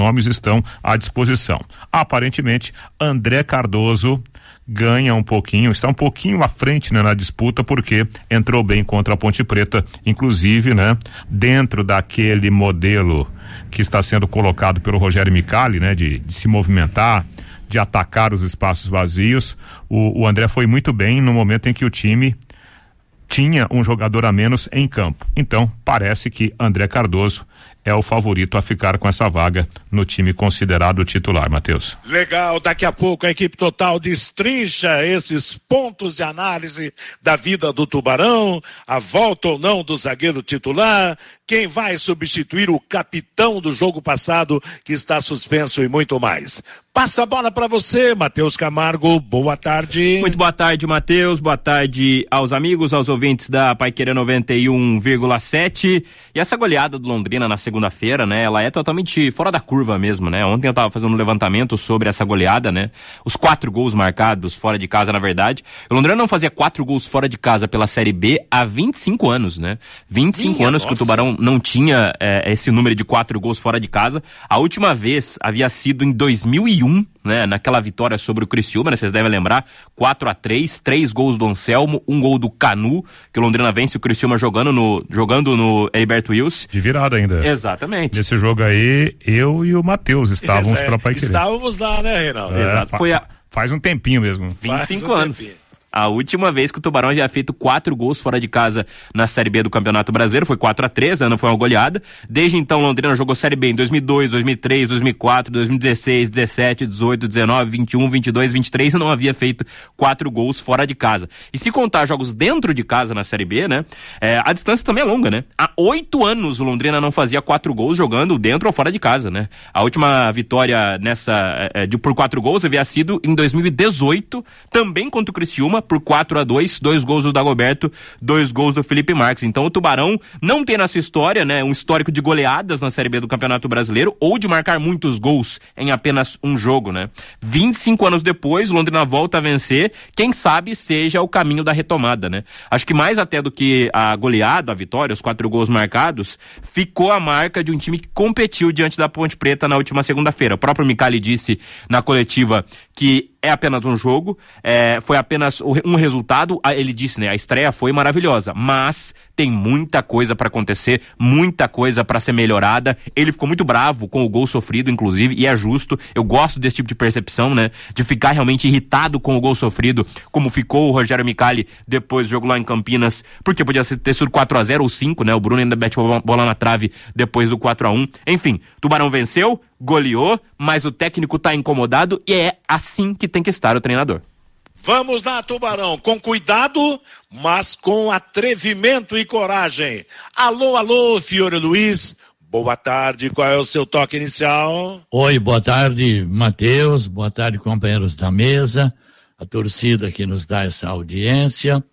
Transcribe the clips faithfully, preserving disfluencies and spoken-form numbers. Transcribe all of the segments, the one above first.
nomes estão à disposição. Aparentemente, André Cardoso ganha um pouquinho, está um pouquinho à frente, né, na disputa, porque entrou bem contra a Ponte Preta, inclusive, né, dentro daquele modelo que está sendo colocado pelo Rogério Micali, né, de, de se movimentar, de atacar os espaços vazios. O, o André foi muito bem no momento em que o time tinha um jogador a menos em campo. Então, parece que André Cardoso é o favorito a ficar com essa vaga no time considerado titular, Matheus. Legal, daqui a pouco a equipe total destrincha esses pontos de análise da vida do Tubarão, a volta ou não do zagueiro titular, quem vai substituir o capitão do jogo passado que está suspenso e muito mais. Passa a bola para você, Matheus Camargo, boa tarde. Muito boa tarde, Matheus, boa tarde aos amigos, aos ouvintes da Paiquerê noventa e um vírgula sete. E essa goleada do Londrina na segunda-feira, né, ela é totalmente fora da curva mesmo, né? Ontem eu tava fazendo um levantamento sobre essa goleada, né? Os quatro gols marcados fora de casa, na verdade. O Londrina não fazia quatro gols fora de casa pela Série B há vinte e cinco anos, né? vinte e cinco Minha anos nossa. Que o Tubarão não tinha é, esse número de quatro gols fora de casa. A última vez havia sido em dois mil e um, né, naquela vitória sobre o Criciúma, né, vocês devem lembrar, quatro a três, três gols do Anselmo, um gol do Canu, que o Londrina vence o Criciúma jogando no, jogando no Heriberto Wilson. De virada ainda. Exatamente. Nesse jogo aí, eu e o Matheus estávamos é, para Paiquerê. Estávamos lá, né, Reinaldo? É, Exato. Fa- Foi a... Faz um tempinho mesmo. vinte e cinco um anos. tempinho. A última vez que o Tubarão havia feito quatro gols fora de casa na Série B do Campeonato Brasileiro foi quatro a três, né? Não foi uma goleada. Desde então, Londrina jogou Série B em dois mil e dois, dois mil e três, dois mil e quatro, dois mil e dezesseis, dezessete, dezoito, dezenove, vinte e um, vinte e dois, vinte e três e não havia feito quatro gols fora de casa. E se contar jogos dentro de casa na Série B, né? É, a distância também é longa, né? Há oito anos o Londrina não fazia quatro gols jogando dentro ou fora de casa, né? A última vitória nessa é, de, por quatro gols havia sido em dois mil e dezoito, também contra o Criciúma, por quatro a dois, dois gols do Dagoberto, dois gols do Felipe Marques. Então o Tubarão não tem na sua história, né, um histórico de goleadas na Série B do Campeonato Brasileiro ou de marcar muitos gols em apenas um jogo, né? vinte e cinco anos depois, o Londrina volta a vencer, quem sabe seja o caminho da retomada, né? Acho que mais até do que a goleada, a vitória, os quatro gols marcados, ficou a marca de um time que competiu diante da Ponte Preta na última segunda-feira. O próprio Micali disse na coletiva que é apenas um jogo, é, foi apenas um resultado. Ele disse, né, a estreia foi maravilhosa, mas tem muita coisa para acontecer, muita coisa para ser melhorada. Ele ficou muito bravo com o gol sofrido, inclusive, e é justo. Eu gosto desse tipo de percepção, né, de ficar realmente irritado com o gol sofrido, como ficou o Rogério Micali depois do jogo lá em Campinas, porque podia ter sido quatro a zero ou cinco, né, o Bruno ainda mete a bola na trave depois do quatro a um. Enfim, Tubarão venceu, goleou, mas o técnico tá incomodado e é assim que tem que estar o treinador. Vamos lá, Tubarão, com cuidado, mas com atrevimento e coragem. Alô, alô, Fiore Luiz, boa tarde, qual é o seu toque inicial? Oi, boa tarde, Matheus, boa tarde, companheiros da mesa, a torcida que nos dá essa audiência.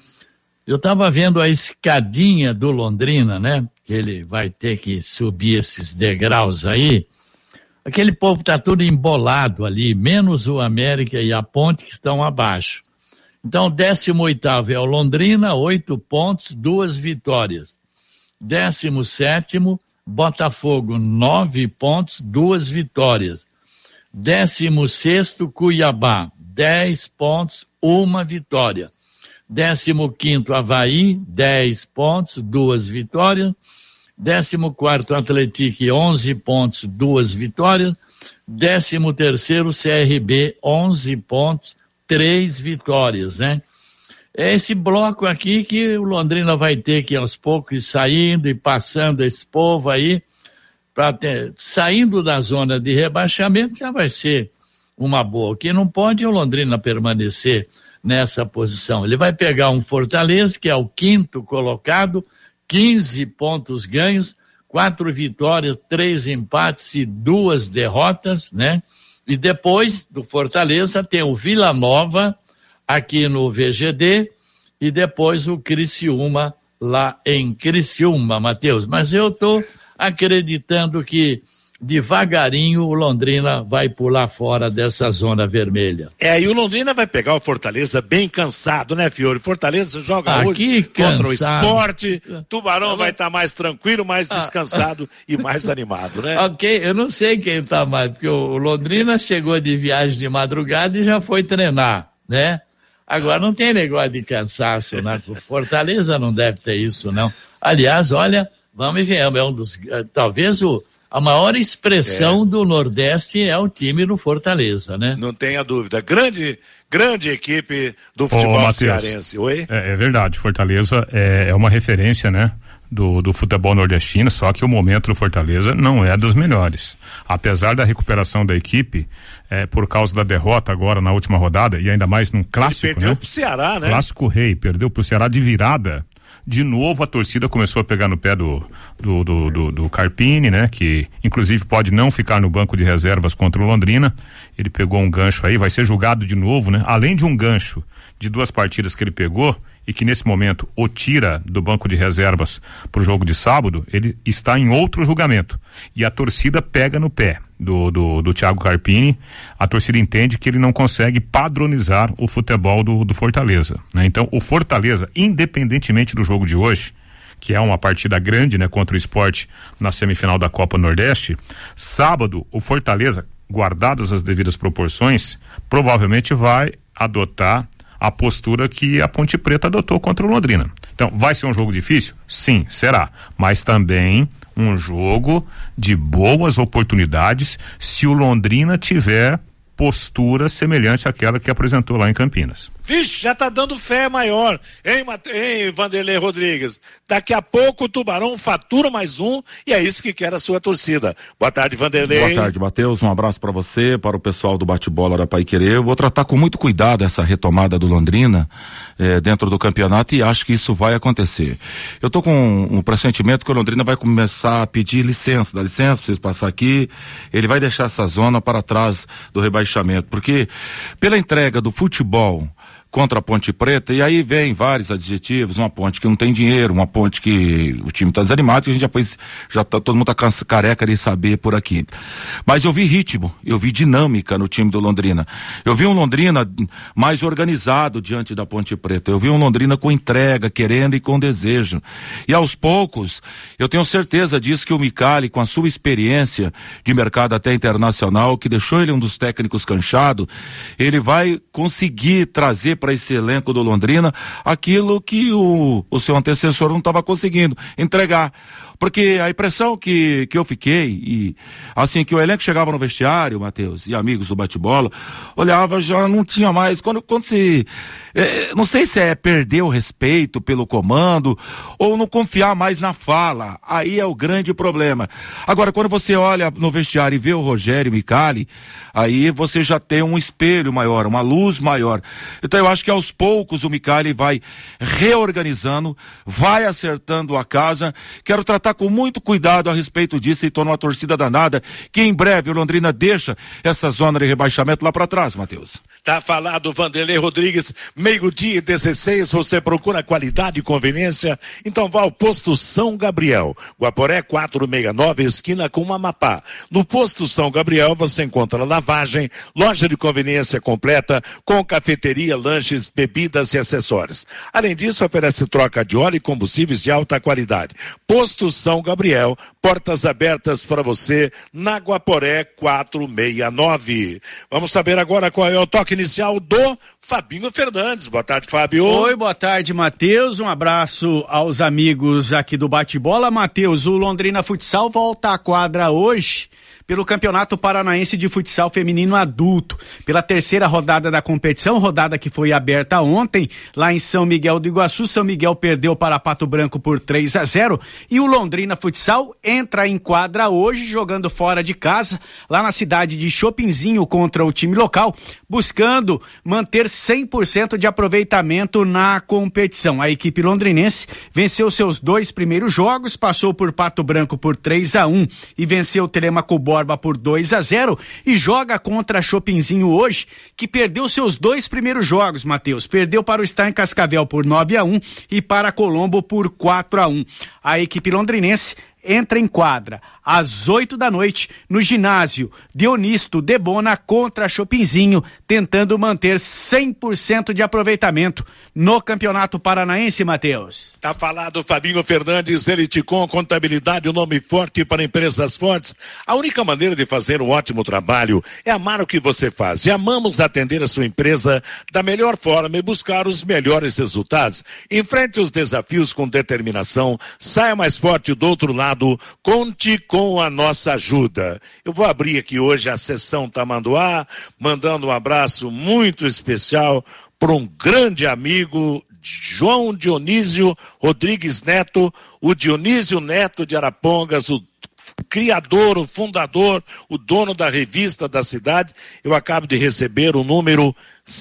Eu estava vendo a escadinha do Londrina, né, que ele vai ter que subir esses degraus aí. Aquele povo está tudo embolado ali, menos o América e a Ponte que estão abaixo. Então, décimo oitavo é o Londrina, oito pontos, duas vitórias. Décimo sétimo, Botafogo, nove pontos, duas vitórias. Décimo sexto, Cuiabá, dez pontos, uma vitória. Décimo quinto, Avaí, dez pontos, duas vitórias. Décimo quarto, Atlético, onze pontos, duas vitórias. Décimo terceiro, C R B, onze pontos, três vitórias, né? É esse bloco aqui que o Londrina vai ter que aos poucos ir saindo e passando esse povo aí, pra ter, saindo da zona de rebaixamento já vai ser uma boa. O que não pode é o Londrina permanecer nessa posição. Ele vai pegar um Fortaleza, que é o quinto colocado, quinze pontos ganhos, quatro vitórias, três empates e duas derrotas, né? E depois do Fortaleza tem o Vila Nova aqui no V G D e depois o Criciúma lá em Criciúma, Matheus. Mas eu estou acreditando que devagarinho o Londrina vai pular fora dessa zona vermelha. É, e o Londrina vai pegar o Fortaleza bem cansado, né, Fiore? Fortaleza joga ah, hoje contra o Sport, Tubarão ah, vai estar tá mais tranquilo, mais descansado ah, e mais animado, né? Ok, eu não sei quem está mais, porque o Londrina chegou de viagem de madrugada e já foi treinar, né? Agora não tem negócio de cansaço, né? O Fortaleza não deve ter isso, não. Aliás, olha, vamos ver, é um dos, talvez o A maior expressão é. do Nordeste é o time do Fortaleza, né? Não tenha dúvida. Grande, grande equipe do futebol Ô, cearense. Oi? É, é verdade. Fortaleza é, é uma referência, né? Do, do futebol nordestino, só que o momento do Fortaleza não é dos melhores. Apesar da recuperação da equipe, é, por causa da derrota agora na última rodada, e ainda mais num clássico, Ele perdeu né? pro Ceará, né? Clássico Rei, perdeu pro Ceará de virada. De novo a torcida começou a pegar no pé do, do, do, do, do Carpini, né? Que inclusive pode não ficar no banco de reservas contra o Londrina. Ele pegou um gancho aí, vai ser julgado de novo, né? Além de um gancho de duas partidas que ele pegou e que nesse momento o tira do banco de reservas pro jogo de sábado, ele está em outro julgamento. E a torcida pega no pé do, do, do Thiago Carpini. A torcida entende que ele não consegue padronizar o futebol do, do Fortaleza, né? Então o Fortaleza, independentemente do jogo de hoje, que é uma partida grande, né, contra o Sport na semifinal da Copa Nordeste, sábado o Fortaleza, guardadas as devidas proporções, provavelmente vai adotar a postura que a Ponte Preta adotou contra o Londrina. Então, vai ser um jogo difícil? Sim, será. Mas também um jogo de boas oportunidades se o Londrina tiver postura semelhante àquela que apresentou lá em Campinas. Vixe, já tá dando fé maior, hein, Mate... hein, Vanderlei Rodrigues? Daqui a pouco o Tubarão fatura mais um e é isso que quer a sua torcida. Boa tarde, Vanderlei. Boa tarde, Matheus. Um abraço para você, para o pessoal do Bate-Bola da Paiquerê. Eu vou tratar com muito cuidado essa retomada do Londrina eh, dentro do campeonato e acho que isso vai acontecer. Eu tô com um, um pressentimento que o Londrina vai começar a pedir licença, dá licença, preciso passar aqui. Ele vai deixar essa zona para trás do rebaixamento, porque pela entrega do futebol contra a Ponte Preta, e aí vem vários adjetivos, uma ponte que não tem dinheiro, uma ponte que o time tá desanimado, que a gente já foi, já tá, todo mundo tá cansa, careca de saber por aqui. Mas eu vi ritmo, eu vi dinâmica no time do Londrina. Eu vi um Londrina mais organizado diante da Ponte Preta. Eu vi um Londrina com entrega, querendo e com desejo. E aos poucos, eu tenho certeza disso, que o Micali, com a sua experiência de mercado até internacional, que deixou ele um dos técnicos canchado, ele vai conseguir trazer para esse elenco do Londrina aquilo que o, o seu antecessor não estava conseguindo entregar. Porque a impressão que, que eu fiquei, e assim, que o elenco chegava no vestiário, Matheus, e amigos do bate-bola, olhava, já não tinha mais, quando, quando se, é, não sei se é perder o respeito pelo comando, ou não confiar mais na fala, aí é o grande problema. Agora, quando você olha no vestiário e vê o Rogério Micali, aí você já tem um espelho maior, uma luz maior. Então eu acho que aos poucos o Micali vai reorganizando, vai acertando a casa. Quero tratar com muito cuidado a respeito disso e tô numa torcida danada, que em breve o Londrina deixa essa zona de rebaixamento lá para trás, Matheus. Tá falado, Vanderlei Rodrigues, meio-dia e dezesseis, você procura qualidade e conveniência? Então vá ao Posto São Gabriel, Guaporé quatrocentos e sessenta e nove, esquina com Amapá. No Posto São Gabriel você encontra lavagem, loja de conveniência completa, com cafeteria, lanches, bebidas e acessórios. Além disso, oferece troca de óleo e combustíveis de alta qualidade. Posto São Gabriel, portas abertas para você na Guaporé quatrocentos e sessenta e nove. Vamos saber agora qual é o toque inicial do Fabinho Fernandes. Boa tarde, Fábio. Oi, boa tarde, Matheus. Um abraço aos amigos aqui do Bate-Bola. Matheus, o Londrina Futsal volta à quadra hoje pelo Campeonato Paranaense de Futsal Feminino Adulto, pela terceira rodada da competição, rodada que foi aberta ontem, lá em São Miguel do Iguaçu. São Miguel perdeu para Pato Branco por três a zero e o Londrina Futsal entra em quadra hoje, jogando fora de casa, lá na cidade de Chopinzinho, contra o time local, buscando manter cem por cento de aproveitamento na competição. A equipe londrinense venceu seus dois primeiros jogos, passou por Pato Branco por três a um e venceu o Telemaco Borba por dois a zero e joga contra a Chopinzinho hoje, que perdeu seus dois primeiros jogos, Matheus. Perdeu para o Star em Cascavel por nove a um e para Colombo por quatro a um. A equipe londrinense entra em quadra às oito da noite, no ginásio Dionisto Debona contra Chopinzinho, tentando manter cem por cento de aproveitamento no Campeonato Paranaense, Matheus. Tá falado, Fabinho Fernandes, Eliticom, contabilidade, o nome forte para empresas fortes. A única maneira de fazer um ótimo trabalho é amar o que você faz. E amamos atender a sua empresa da melhor forma e buscar os melhores resultados. Enfrente os desafios com determinação, saia mais forte do outro lado, conte com a nossa ajuda. Eu vou abrir aqui hoje a sessão Tamanduá, mandando um abraço muito especial para um grande amigo, João Dionísio Rodrigues Neto, o Dionísio Neto de Arapongas, o criador, o fundador, o dono da revista da cidade. Eu acabo de receber o número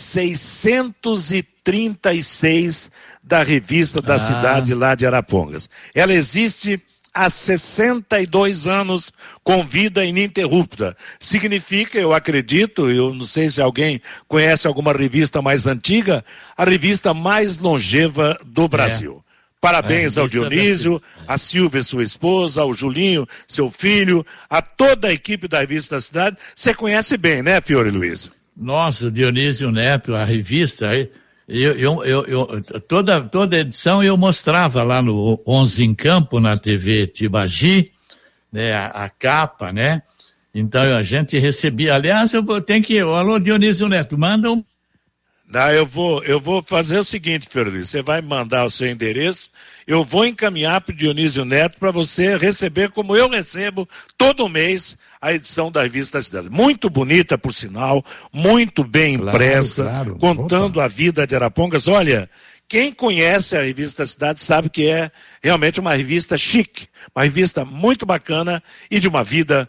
seiscentos e trinta e seis da revista da ah. cidade lá de Arapongas. Ela existe há sessenta e dois anos com vida ininterrupta. Significa, eu acredito, eu não sei se alguém conhece alguma revista mais antiga, a revista mais longeva do Brasil. É. Parabéns é, ao Dionísio, a Silvia, sua esposa, ao Julinho, seu filho, a toda a equipe da revista da cidade. Você conhece bem, né, Fiore Luiz? Nossa, Dionísio Neto, a revista, eu, eu, eu, eu, toda, toda edição eu mostrava lá no onze em Campo, na T V Tibagi, né, a, a capa, né? Então a gente recebia, aliás, eu vou, tem que, alô Dionísio Neto, manda um. Não, eu vou, eu vou fazer o seguinte, Fiore, você vai mandar o seu endereço, eu vou encaminhar para o Dionísio Neto para você receber, como eu recebo todo mês, a edição da revista da cidade. Muito bonita, por sinal, muito bem impressa, claro, claro. Contando Opa. a vida de Arapongas. Olha, quem conhece a revista da cidade sabe que é realmente uma revista chique, uma revista muito bacana e de uma vida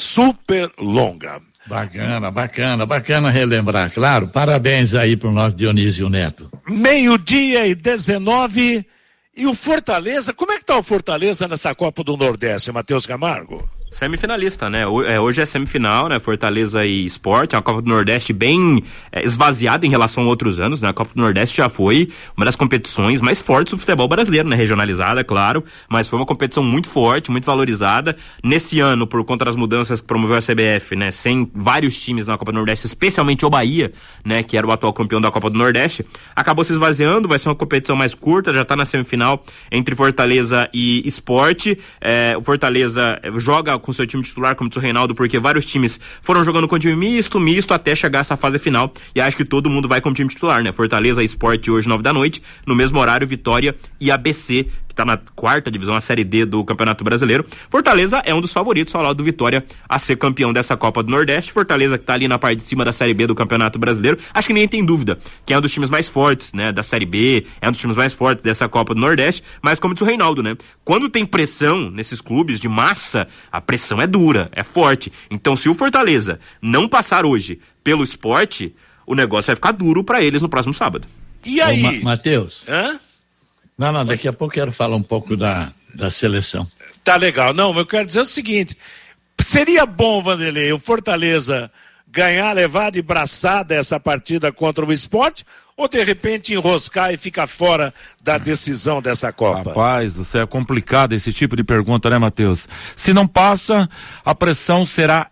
super longa. Bacana, bacana, bacana relembrar, claro. Parabéns aí pro nosso Dionísio Neto. Meio-dia e dezenove, e o Fortaleza, como é que tá o Fortaleza nessa Copa do Nordeste, Matheus Camargo? Semifinalista, né? Hoje é semifinal, né? Fortaleza e Sport, é uma Copa do Nordeste bem é, esvaziada em relação a outros anos, né? A Copa do Nordeste já foi uma das competições mais fortes do futebol brasileiro, né? Regionalizada, claro, mas foi uma competição muito forte, muito valorizada. Nesse ano, por conta das mudanças que promoveu a C B F, né? Sem vários times na Copa do Nordeste, especialmente o Bahia, né? Que era o atual campeão da Copa do Nordeste, acabou se esvaziando, vai ser uma competição mais curta, já tá na semifinal entre Fortaleza e Sport. É, o Fortaleza joga com seu time titular, como disse o Reinaldo, porque vários times foram jogando com time misto, misto, até chegar essa fase final, e acho que todo mundo vai com o time titular, né? Fortaleza e Sport hoje, nove da noite, no mesmo horário, Vitória e A B C, que tá na quarta divisão, a Série D do Campeonato Brasileiro. Fortaleza é um dos favoritos ao lado do Vitória a ser campeão dessa Copa do Nordeste. Fortaleza que tá ali na parte de cima da Série B do Campeonato Brasileiro. Acho que ninguém tem dúvida que é um dos times mais fortes, né, da Série B, é um dos times mais fortes dessa Copa do Nordeste, mas como disse o Reinaldo, né, quando tem pressão nesses clubes de massa, a pressão é dura, é forte. Então se o Fortaleza não passar hoje pelo Sport, o negócio vai ficar duro pra eles no próximo sábado. E aí? Ma- Matheus? Hã? Não, não, daqui a pouco eu quero falar um pouco da, da seleção. Tá legal. Não, eu quero dizer o seguinte, seria bom, Vanderlei, o Fortaleza ganhar, levar de braçada essa partida contra o Sport, ou de repente enroscar e ficar fora da decisão dessa Copa? Rapaz, isso é complicado esse tipo de pergunta, né, Matheus? Se não passa, a pressão será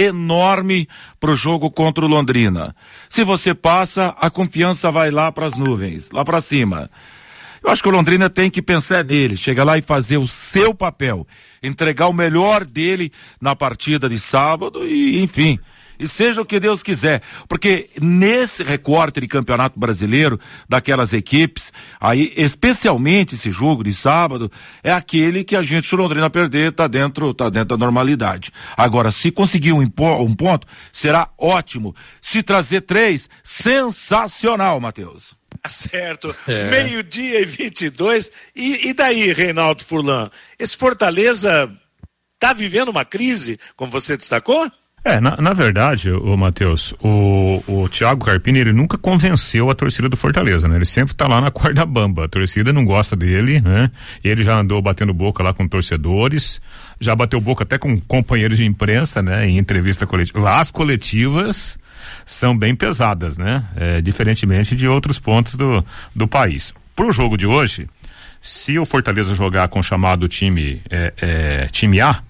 enorme pro jogo contra o Londrina. Se você passa, a confiança vai lá pras nuvens, lá pra cima. Eu acho que o Londrina tem que pensar nele, chegar lá e fazer o seu papel, entregar o melhor dele na partida de sábado e, enfim, e seja o que Deus quiser, porque nesse recorte de campeonato brasileiro, daquelas equipes, aí, especialmente esse jogo de sábado, é aquele que a gente, se o Londrina perder, tá dentro, tá dentro da normalidade. Agora, se conseguir um, impo- um ponto, será ótimo. Se trazer três, sensacional, Matheus. Certo, é. Meio-dia e vinte e dois, e, e daí, Reinaldo Furlan, esse Fortaleza tá vivendo uma crise, como você destacou? É, na, na verdade, o Matheus, o, o Thiago Carpini, ele nunca convenceu a torcida do Fortaleza, né? Ele sempre tá lá na corda bamba, a torcida não gosta dele, né? Ele já andou batendo boca lá com torcedores, já bateu boca até com companheiros de imprensa, né? Em entrevista coletiva. Lá as coletivas são bem pesadas, né? É, diferentemente de outros pontos do, do país. Pro jogo de hoje, se o Fortaleza jogar com o chamado time, é, é, time A,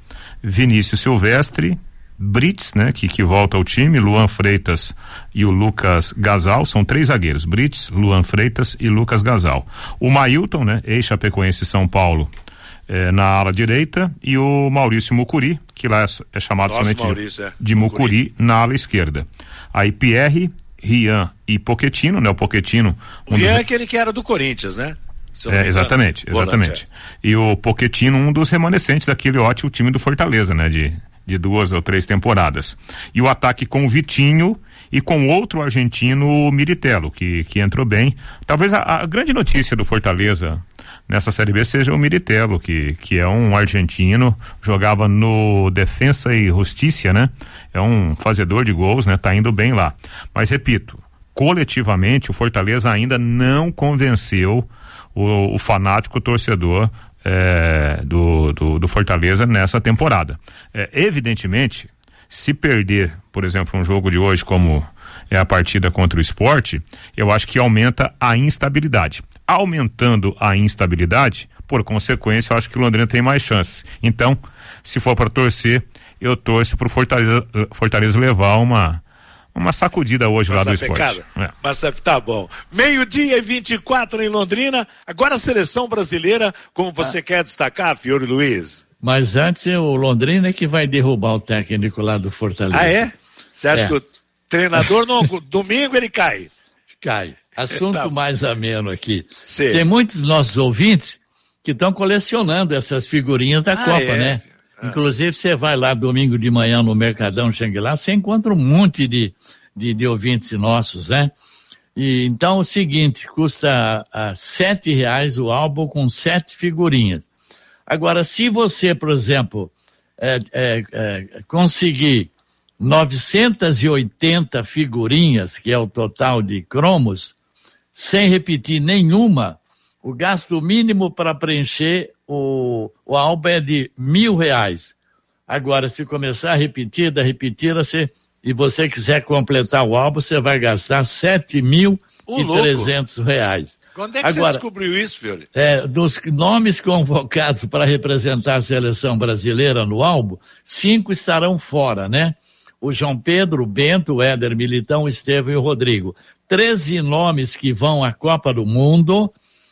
Vinícius Silvestre, Brits, né, que, que volta ao time, Luan Freitas e o Lucas Gasal, são três zagueiros, Brits, Luan Freitas e Lucas Gasal. O Mailton, né, ex-Chapecoense São Paulo, eh, na ala direita, e o Maurício Mucuri, que lá é, é chamado Nossa, somente Maurício, de, é. de Mucuri, Mucuri, na ala esquerda. Aí Pierre, Rian e Pochettino, né, o Pochettino... Um Rian dos... é aquele que era do Corinthians, né? É, exatamente, exatamente. Volante, é. E o Pochettino, um dos remanescentes daquele ótimo time do Fortaleza, né, de... de duas ou três temporadas. E o ataque com o Vitinho e com outro argentino, o Miritello, que, que entrou bem. Talvez a, a grande notícia do Fortaleza nessa Série B seja o Miritello, que, que é um argentino, jogava no Defensa e Justiça, né? É um fazedor de gols, né? Tá indo bem lá. Mas repito, coletivamente o Fortaleza ainda não convenceu o, o fanático torcedor É, do, do, do Fortaleza nessa temporada. É, evidentemente, se perder, por exemplo, um jogo de hoje como é a partida contra o Sport, eu acho que aumenta a instabilidade. Aumentando a instabilidade, por consequência, eu acho que o Londrina tem mais chances. Então, se for para torcer, eu torço pro Fortaleza, Fortaleza levar uma Uma sacudida hoje lá do esporte. É. Mas tá bom. Meio-dia e vinte e quatro em Londrina. Agora a seleção brasileira, como você ah. quer destacar, Fiore Luiz? Mas antes o Londrina é que vai derrubar o técnico lá do Fortaleza. Ah, é? Você acha é. que o treinador, no domingo, ele cai? Cai. Assunto tá. mais ameno aqui. Sim. Tem muitos nossos ouvintes que estão colecionando essas figurinhas da ah, Copa, é? né? Ah. Inclusive, você vai lá domingo de manhã no Mercadão Xangri-Lá, você encontra um monte de, de, de ouvintes nossos, né? E, então, é o seguinte, custa a, sete reais o álbum com sete figurinhas. Agora, se você, por exemplo, é, é, é, conseguir novecentas e oitenta figurinhas, que é o total de cromos, sem repetir nenhuma, o gasto mínimo para preencher o, o álbum é de mil reais. Agora, se começar a repetir, da repetida, você, e você quiser completar o álbum, você vai gastar sete mil e trezentos reais. Quando é que Agora, você descobriu isso, Fiore? É, dos nomes convocados para representar a seleção brasileira no álbum, cinco estarão fora, né? O João Pedro, o Bento, o Éder Militão, o Estevão e o Rodrigo. Treze nomes que vão à Copa do Mundo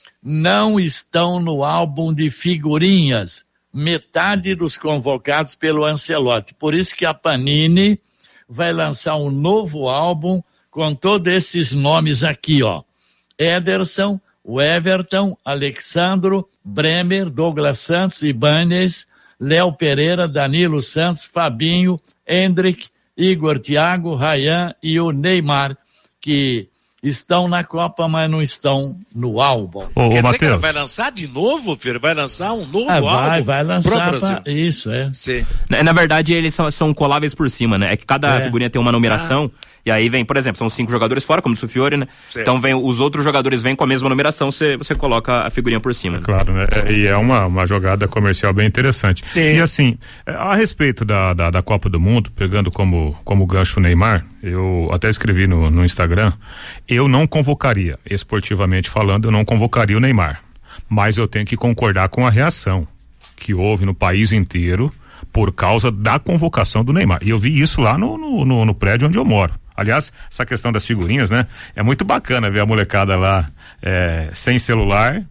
não estão no álbum de figurinhas, metade dos convocados pelo Ancelotti. Por isso que a Panini vai lançar um novo álbum com todos esses nomes aqui, ó. Ederson, o Everton, Alexandro, Bremer, Douglas Santos, Ibanez, Léo Pereira, Danilo Santos, Fabinho, Hendrick, Igor Thiago, Rayan e o Neymar, que estão na Copa, mas não estão no álbum. Ô, Quer ô, dizer que ela vai lançar de novo, filho? Vai lançar um novo ah, álbum? Vai, vai lançar. Pra... Isso, é. Sim. Na, na verdade, eles são, são coláveis por cima, né? É que cada é. figurinha tem uma numeração, ah. e aí vem, por exemplo, são cinco jogadores fora, como disse o Fiore, né? Sim. Então vem, os outros jogadores vêm com a mesma numeração, você, você coloca a figurinha por cima. É, né? Claro, né? É, e é uma, uma jogada comercial bem interessante. Sim. E assim, a respeito da, da, da Copa do Mundo, pegando como, como gancho o Neymar, eu até escrevi no, no Instagram, eu não convocaria, esportivamente falando, eu não convocaria o Neymar, mas eu tenho que concordar com a reação que houve no país inteiro por causa da convocação do Neymar, e eu vi isso lá no, no, no, no prédio onde eu moro. Aliás, essa questão das figurinhas, né, é muito bacana ver a molecada lá é, sem celular,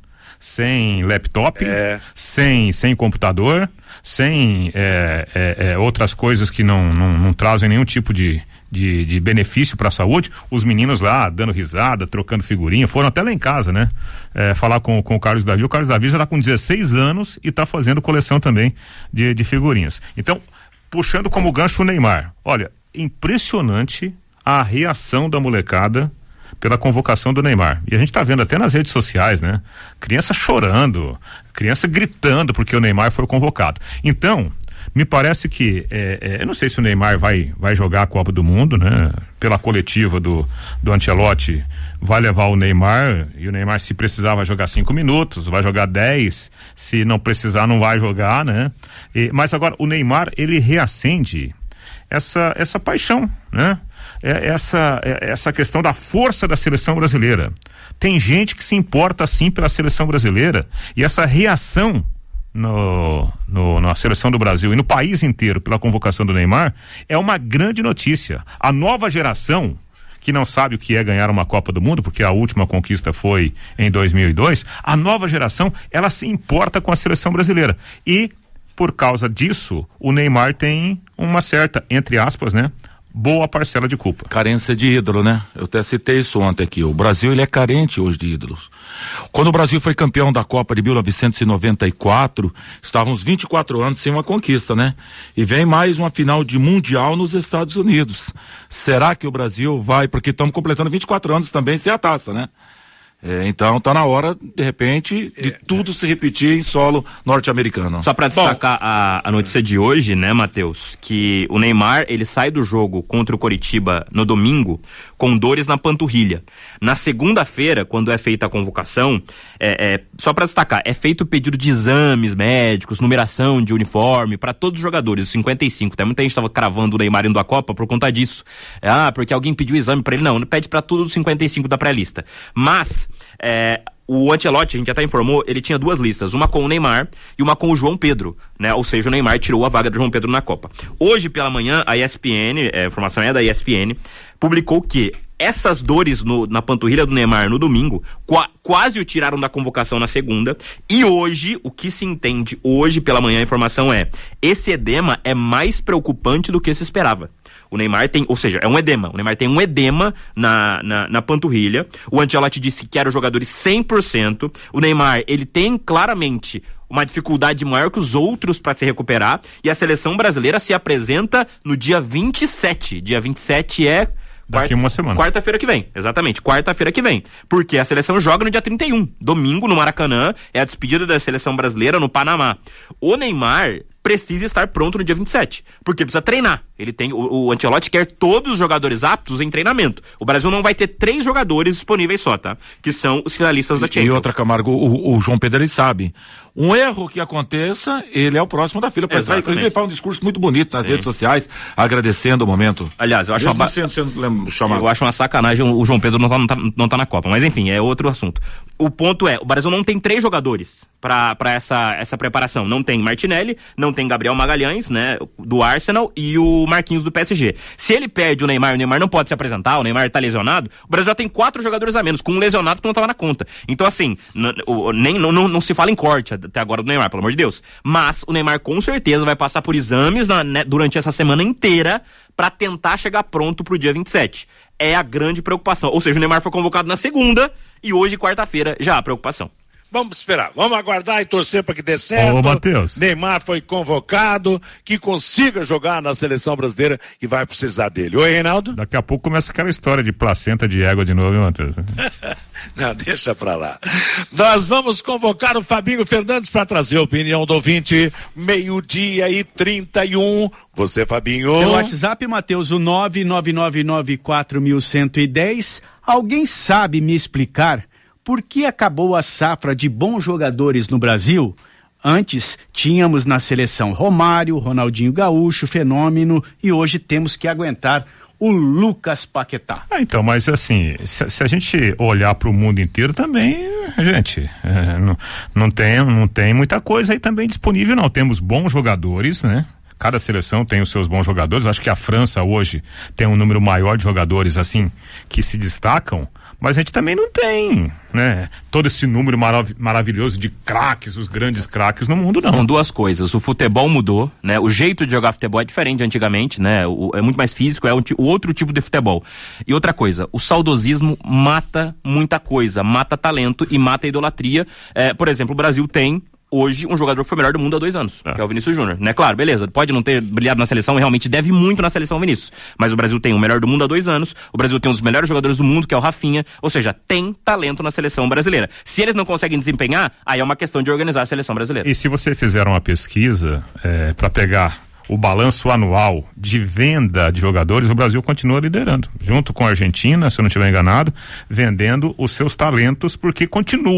sem laptop, é. sem, sem computador, sem é, é, é, outras coisas que não, não, não trazem nenhum tipo de De, de benefício para a saúde, os meninos lá dando risada, trocando figurinha, foram até lá em casa, né? É, falar com, com o Carlos Davi. O Carlos Davi já está com dezesseis anos e está fazendo coleção também de, de figurinhas. Então, puxando como gancho o Neymar, olha, impressionante a reação da molecada pela convocação do Neymar. E a gente está vendo até nas redes sociais, né? Criança chorando, criança gritando porque o Neymar foi convocado. Então, me parece que, é, é, eu não sei se o Neymar vai, vai jogar a Copa do Mundo, né? Pela coletiva do, do Ancelotti, vai levar o Neymar, e o Neymar, se precisar, vai jogar cinco minutos, vai jogar dez, se não precisar, não vai jogar, né? E, mas agora, o Neymar, ele reacende essa, essa paixão, né? É, essa, é, essa questão da força da seleção brasileira. Tem gente que se importa, sim, pela seleção brasileira, e essa reação no, no, na seleção do Brasil e no país inteiro pela convocação do Neymar, é uma grande notícia. A nova geração, que não sabe o que é ganhar uma Copa do Mundo, porque a última conquista foi em dois mil e dois, a nova geração, ela se importa com a seleção brasileira. E, por causa disso, o Neymar tem uma certa, entre aspas, né, boa parcela de culpa. Carência de ídolo, né? Eu até citei isso ontem aqui. O Brasil, ele é carente hoje de ídolos. Quando o Brasil foi campeão da Copa de mil novecentos e noventa e quatro, estávamos vinte e quatro anos sem uma conquista, né? E vem mais uma final de Mundial nos Estados Unidos. Será que o Brasil vai, porque estamos completando vinte e quatro anos também sem a taça, né? É, então tá na hora, de repente, de é, tudo é. se repetir em solo norte-americano. Só pra destacar a, a notícia de hoje, né, Matheus, que o Neymar, ele sai do jogo contra o Coritiba no domingo com dores na panturrilha. Na segunda-feira, quando é feita a convocação, é, é, só pra destacar, é feito o pedido de exames médicos, numeração de uniforme para todos os jogadores, os cinquenta e cinco. Tem muita gente tava cravando o Neymar indo à Copa por conta disso. Ah, porque alguém pediu exame para ele. Não, pede para todos os cinquenta e cinco da pré-lista. Mas É, o Ancelotti, a gente até informou, ele tinha duas listas, uma com o Neymar e uma com o João Pedro, né? Ou seja, o Neymar tirou a vaga do João Pedro na Copa. Hoje pela manhã, a E S P N, a informação é da E S P N, publicou que essas dores no, na panturrilha do Neymar no domingo qua, quase o tiraram da convocação na segunda, e hoje, o que se entende hoje pela manhã, a informação é, esse edema é mais preocupante do que se esperava. O Neymar tem, ou seja, é um edema. O Neymar tem um edema na, na, na panturrilha. O Ancelotti disse que era os jogadores cem por cento. O Neymar, ele tem claramente uma dificuldade maior que os outros para se recuperar. E a seleção brasileira se apresenta no dia vinte e sete. Dia vinte e sete é... Daqui Quarta, uma semana. Quarta-feira que vem, exatamente, quarta-feira que vem. Porque a seleção joga no dia trinta e um, domingo no Maracanã, é a despedida da seleção brasileira no Panamá. O Neymar precisa estar pronto no dia vinte e sete, porque precisa treinar. Ele tem, o, o Ancelotti quer todos os jogadores aptos em treinamento. O Brasil não vai ter três jogadores disponíveis só, tá? Que são os finalistas da Champions. E outra, Camargo, o, o João Pedro, ele sabe. Um erro que aconteça, ele é o próximo da fila. Inclusive, ele faz um discurso muito bonito nas Sim. redes sociais, agradecendo o momento. Aliás, eu acho, uma, sendo, sendo chamado. eu acho uma sacanagem o João Pedro não tá, não, tá, não tá na Copa. Mas enfim, é outro assunto. O ponto é, o Brasil não tem três jogadores para essa, essa preparação. Não tem Martinelli, não tem Gabriel Magalhães, né, do Arsenal, e o Marquinhos do P S G. Se ele perde o Neymar, o Neymar não pode se apresentar, o Neymar tá lesionado, o Brasil já tem quatro jogadores a menos, com um lesionado que não tava na conta. Então, assim, n- o, nem, não, não, não se fala em corte até agora do Neymar, pelo amor de Deus. Mas o Neymar com certeza vai passar por exames na, né, durante essa semana inteira para tentar chegar pronto pro dia vinte e sete. É a grande preocupação. Ou seja, o Neymar foi convocado na segunda e hoje, quarta-feira, já há preocupação. Vamos esperar, vamos aguardar e torcer para que dê certo. Ô, Matheus. Neymar foi convocado, que consiga jogar na seleção brasileira e vai precisar dele. Oi, Reinaldo? Daqui a pouco começa aquela história de placenta de égua de novo, hein, Matheus? Não, deixa pra lá. Nós vamos convocar o Fabinho Fernandes para trazer a opinião do ouvinte, meio-dia e trinta e um. Você, Fabinho? Pelo WhatsApp, Matheus, o nove nove nove nove quatro um zero um zero. Alguém sabe me explicar por que acabou a safra de bons jogadores no Brasil? Antes tínhamos na seleção Romário, Ronaldinho Gaúcho, Fenômeno, e hoje temos que aguentar o Lucas Paquetá. Ah, então, mas assim, se, se a gente olhar para o mundo inteiro também, gente, é, não, não, tem, não tem muita coisa aí também disponível, não. Temos bons jogadores, né? Cada seleção tem os seus bons jogadores. Acho que a França hoje tem um número maior de jogadores assim que se destacam, mas a gente também não tem, né? Todo esse número marav- maravilhoso de craques, os grandes craques no mundo, não. São duas coisas. O futebol mudou, né? O jeito de jogar futebol é diferente de antigamente, né? O, é muito mais físico, é o, o outro tipo de futebol. E outra coisa, o saudosismo mata muita coisa, mata talento e mata a idolatria. É, por exemplo, o Brasil tem hoje um jogador que foi o melhor do mundo há dois anos, é. que é o Vinícius Júnior, né? Claro, beleza, pode não ter brilhado na seleção, realmente deve muito na seleção Vinícius, mas o Brasil tem o melhor do mundo há dois anos, o Brasil tem um dos melhores jogadores do mundo, que é o Rafinha, ou seja, tem talento na seleção brasileira. Se eles não conseguem desempenhar, aí é uma questão de organizar a seleção brasileira. E se você fizer uma pesquisa é, para pegar o balanço anual de venda de jogadores, o Brasil continua liderando, junto com a Argentina, se eu não estiver enganado, vendendo os seus talentos, porque continua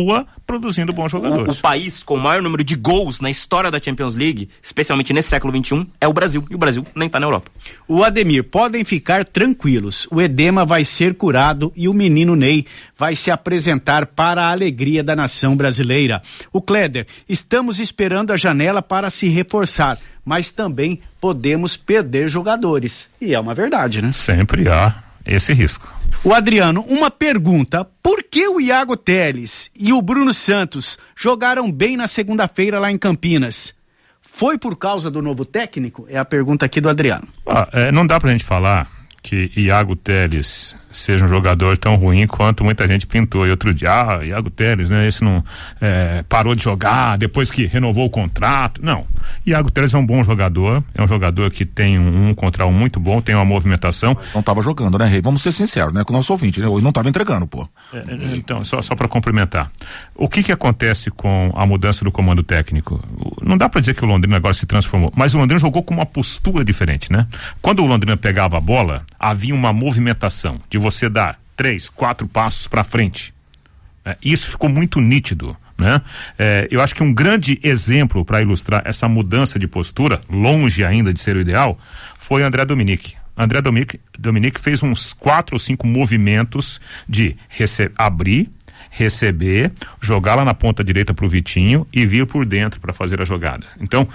produzindo bons jogadores. O, o país com o maior número de gols na história da Champions League, especialmente nesse século vinte e um, é o Brasil. E o Brasil nem tá na Europa. O Ademir, podem ficar tranquilos. O edema vai ser curado e o menino Ney vai se apresentar para a alegria da nação brasileira. O Kleder, estamos esperando a janela para se reforçar, mas também podemos perder jogadores. E é uma verdade, né? Sempre há esse risco. O Adriano, uma pergunta: por que o Iago Teles e o Bruno Santos jogaram bem na segunda-feira lá em Campinas? Foi por causa do novo técnico? É a pergunta aqui do Adriano. Ah, é, não dá pra gente falar que Iago Teles seja um jogador tão ruim quanto muita gente pintou. E outro dia, ah, Iago Teles, né? Esse não é, parou de jogar depois que renovou o contrato. Não. Iago Teles é um bom jogador, é um jogador que tem um, um contra um muito bom, tem uma movimentação. Não tava jogando, né, Rei? Vamos ser sinceros, né? Com o nosso ouvinte, né? Hoje não tava entregando, pô. É, então, só, só para complementar. O que que acontece com a mudança do comando técnico? Não dá para dizer que o Londrina agora se transformou, mas o Londrina jogou com uma postura diferente, né? Quando o Londrina pegava a bola, havia uma movimentação de você dar três, quatro passos para frente. É, isso ficou muito nítido, né? É, eu acho que um grande exemplo para ilustrar essa mudança de postura, longe ainda de ser o ideal, foi o André Dominique. André Dominique, Dominique fez uns quatro ou cinco movimentos de rece- abrir, receber, jogar lá na ponta direita pro Vitinho e vir por dentro para fazer a jogada. Então,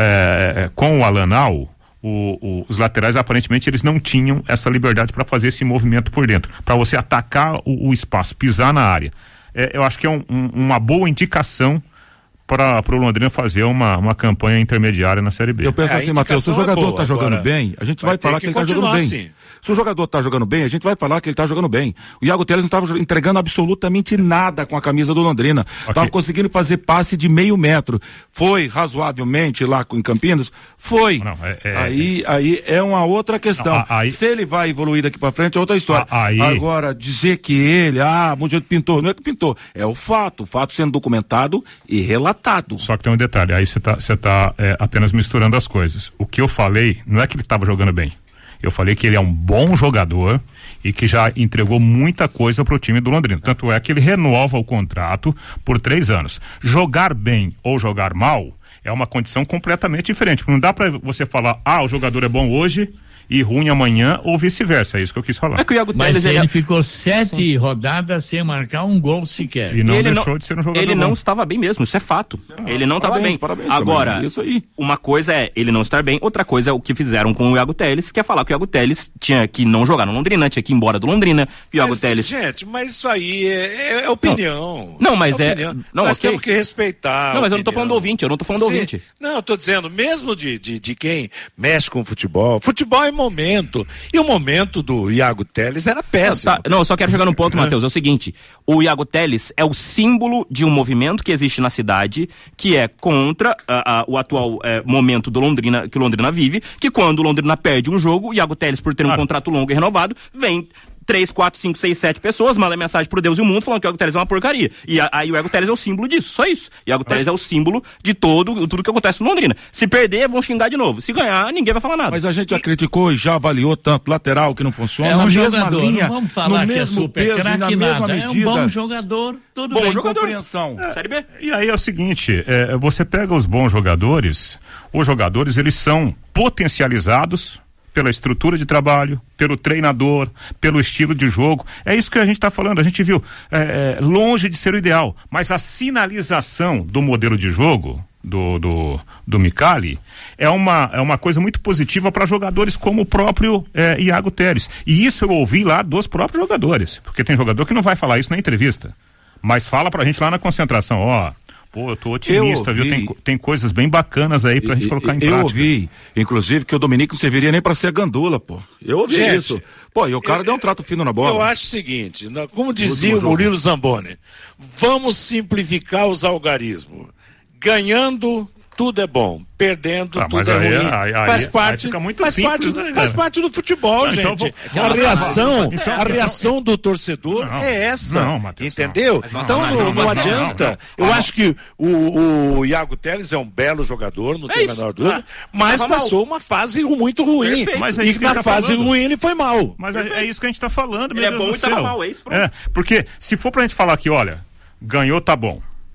é, com o Alanal, O, o, os laterais aparentemente eles não tinham essa liberdade para fazer esse movimento por dentro, para você atacar o, o espaço, pisar na área. É, eu acho que é um, um, uma boa indicação para o Londrina fazer uma, uma campanha intermediária na Série B. Eu penso é, assim, Matheus, se o jogador está é jogando Agora, bem, a gente vai, vai falar que, que ele está jogando bem. Assim. Se o jogador está jogando bem, a gente vai falar que ele está jogando bem. O Iago Teles não estava entregando absolutamente nada com a camisa do Londrina. Estava okay. conseguindo fazer passe de meio metro. Foi razoavelmente lá em Campinas? Foi. Não, é, é, aí, é... aí é uma outra questão. Não, aí... Se ele vai evoluir daqui para frente é outra história. Aí... Agora, dizer que ele, ah, muito pintou, não é que pintou. É o fato. O fato sendo documentado e relatado. Só que tem um detalhe. Aí você está você tá, é, apenas misturando as coisas. O que eu falei não é que ele estava jogando bem. Eu falei que ele é um bom jogador e que já entregou muita coisa pro time do Londrina. Tanto é que ele renova o contrato por três anos. Jogar bem ou jogar mal é uma condição completamente diferente. Não dá para você falar, ah, o jogador é bom hoje e ruim amanhã ou vice-versa. É isso que eu quis falar. É que o Iago Mas Teles, ele, ele ficou sete Sim. rodadas sem marcar um gol sequer. E não ele deixou não, de ser um jogador Ele bom. não estava bem mesmo, isso é fato. Ah, ele não estava bem. Parabéns, Agora, também. Isso aí. Uma coisa é ele não estar bem, outra coisa é o que fizeram com o Iago Teles, que é falar que o Iago Teles tinha que não jogar no Londrina, tinha que ir embora do Londrina. O Iago mas, Teles... Gente, mas isso aí é, é opinião. Não, mas é... é não, Nós okay. temos que respeitar. Não, mas eu não tô falando do ouvinte, eu não tô falando Sim. do ouvinte. Não, eu tô dizendo, mesmo de, de, de quem mexe com futebol, futebol é momento. E o momento do Iago Teles era péssimo. Tá, não, eu só quero chegar num ponto, Matheus, é o seguinte, o Iago Teles é o símbolo de um movimento que existe na cidade, que é contra a, a, o atual é, momento do Londrina, que o Londrina vive, que quando o Londrina perde um jogo, o Iago Teles, por ter um ah. contrato longo e renovado, vem três, quatro, cinco, seis, sete pessoas, manda mensagem pro Deus e o mundo falando que o Iago Teles é uma porcaria. E a, aí o Iago Teles é o símbolo disso, só isso. O Iago Teles é o símbolo de todo, tudo que acontece no Londrina. Se perder, vão xingar de novo. Se ganhar, ninguém vai falar nada. Mas a gente já criticou e já avaliou tanto lateral que não funciona. É um na jogador, mesma linha, não vamos falar no que mesmo é super peso, craque, na mesma nada. medida. É um bom jogador, tudo bom bem. jogador. Compreensão. É. Série B. E aí é o seguinte, é, você pega os bons jogadores, os jogadores eles são potencializados pela estrutura de trabalho, pelo treinador, pelo estilo de jogo. É isso que a gente está falando. A gente viu, é, é, longe de ser o ideal, mas a sinalização do modelo de jogo do, do, do Micali é uma, é uma coisa muito positiva para jogadores como o próprio é, Iago Teles. E isso eu ouvi lá dos próprios jogadores, porque tem jogador que não vai falar isso na entrevista, mas fala pra gente lá na concentração, ó, pô, eu tô otimista, eu ouvi, viu? Tem, tem coisas bem bacanas aí pra e, gente colocar em eu prática. Eu ouvi, inclusive, que o Dominique não serviria nem pra ser gandula, pô. Eu ouvi gente, isso. Pô, e o cara eu, deu um trato fino na bola. Eu acho o seguinte, como dizia o Murilo Zamboni, vamos simplificar os algarismos. Ganhando, tudo é bom. Perdendo, ah, tudo é aí, ruim. Aí, aí, faz aí, parte, aí fica muito faz, simples, parte né, faz parte do futebol, não, gente. Então, vou, a reação, então, a reação então, do torcedor não, é essa. Não, Matheus, entendeu? Não. Então não, não, não adianta. Não, Eu acho que o, o Iago Teles é um belo jogador, não é tem a menor dúvida, mas passou uma fase muito ruim. Mas é e na tá fase falando. ruim ele foi mal. Mas é, é isso que a gente tá falando, ele meu é Deus bom do e céu. tava mal, é isso, é, porque se for pra gente falar que, olha, ganhou, tá bom.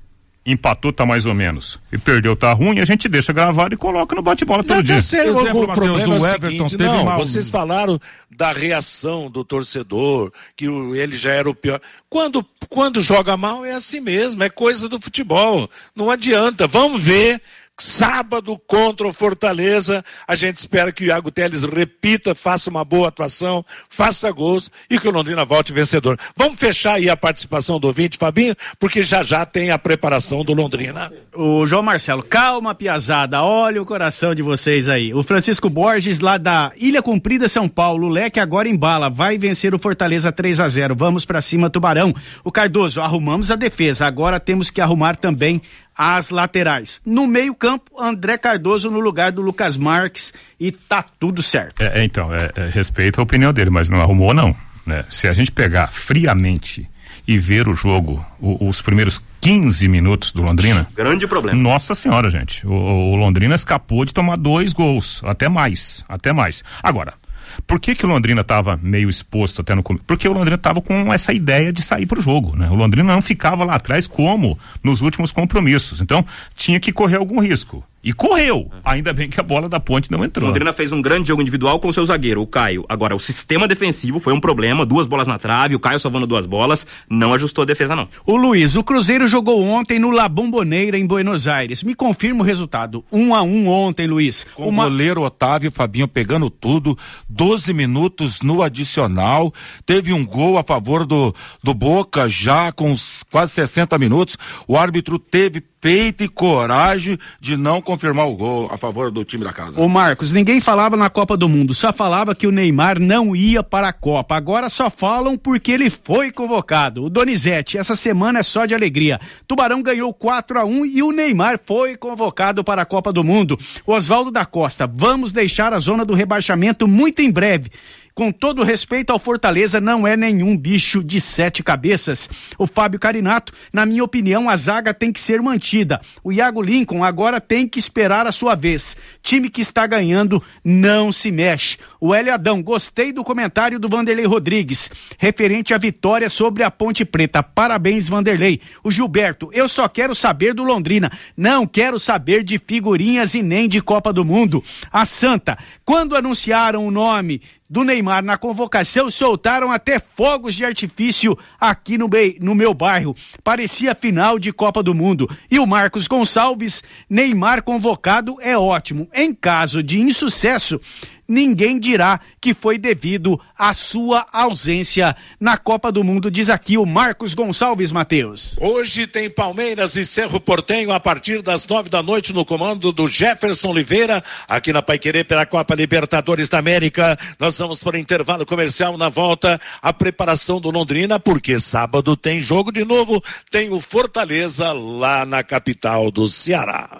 empatou, tá mais ou menos, e perdeu, tá ruim, a gente deixa gravado e coloca no bate-bola todo não, dia. Tá sério, Exemplo, o problema Mateus, é o o Everton seguinte, teve não, mal. vocês falaram da reação do torcedor, que o, ele já era o pior. Quando, quando joga mal é assim mesmo, é coisa do futebol, não adianta, vamos ver. Sábado contra o Fortaleza, a gente espera que o Iago Teles repita, faça uma boa atuação, faça gols e que o Londrina volte vencedor. Vamos fechar aí a participação do ouvinte, Fabinho, porque já já tem a preparação do Londrina. O João Marcelo, calma, piazada, olha o coração de vocês aí. O Francisco Borges, lá da Ilha Comprida, São Paulo, o Leque agora embala, vai vencer o Fortaleza três a zero, vamos pra cima, Tubarão. O Cardoso, arrumamos a defesa, agora temos que arrumar também as laterais. No meio campo, André Cardoso no lugar do Lucas Marques e tá tudo certo. É, então, é, é, respeito a opinião dele, mas não arrumou não, né? Se a gente pegar friamente e ver o jogo, o, os primeiros quinze minutos do Londrina... Grande problema. Nossa senhora, gente, o, o Londrina escapou de tomar dois gols, até mais, até mais. Agora, por que que o Londrina estava meio exposto até no começo? Porque o Londrina estava com essa ideia de sair pro jogo, né? O Londrina não ficava lá atrás como nos últimos compromissos, então tinha que correr algum risco. E correu. Ainda bem que a bola da Ponte não entrou. O Londrina fez um grande jogo individual com o seu zagueiro, o Caio. Agora, o sistema defensivo foi um problema, duas bolas na trave, o Caio salvando duas bolas, não ajustou a defesa não. O Luiz, o Cruzeiro jogou ontem no La Bombonera, em Buenos Aires. Me confirma o resultado. Um a um ontem, Luiz. Com Uma... o goleiro Otávio Fabinho pegando tudo, doze minutos no adicional, teve um gol a favor do, do Boca já com os quase sessenta minutos, o árbitro teve peito e coragem de não confirmar o gol a favor do time da casa. Ô Marcos, ninguém falava na Copa do Mundo, só falava que o Neymar não ia para a Copa, agora só falam porque ele foi convocado. O Donizete, essa semana é só de alegria. Tubarão ganhou quatro a um e o Neymar foi convocado para a Copa do Mundo. Oswaldo da Costa, vamos deixar a zona do rebaixamento muito em breve. Com todo respeito ao Fortaleza, não é nenhum bicho de sete cabeças. O Fábio Carinato, na minha opinião, a zaga tem que ser mantida. O Iago Lincoln agora tem que esperar a sua vez. Time que está ganhando não se mexe. O Hélio Adão, gostei do comentário do Vanderlei Rodrigues, referente à vitória sobre a Ponte Preta. Parabéns, Vanderlei. O Gilberto, eu só quero saber do Londrina. Não quero saber de figurinhas e nem de Copa do Mundo. A Santa, quando anunciaram o nome do Neymar na convocação, soltaram até fogos de artifício aqui no, be- no meu bairro. Parecia final de Copa do Mundo. E o Marcos Gonçalves, Neymar convocado é ótimo. Em caso de insucesso, ninguém dirá que foi devido à sua ausência na Copa do Mundo, diz aqui o Marcos Gonçalves, Matheus. Hoje tem Palmeiras e Cerro Porteño a partir das nove da noite no comando do Jefferson Oliveira, aqui na Paiquerê pela Copa Libertadores da América. Nós vamos para o intervalo comercial, na volta a preparação do Londrina, porque sábado tem jogo de novo, tem o Fortaleza lá na capital do Ceará.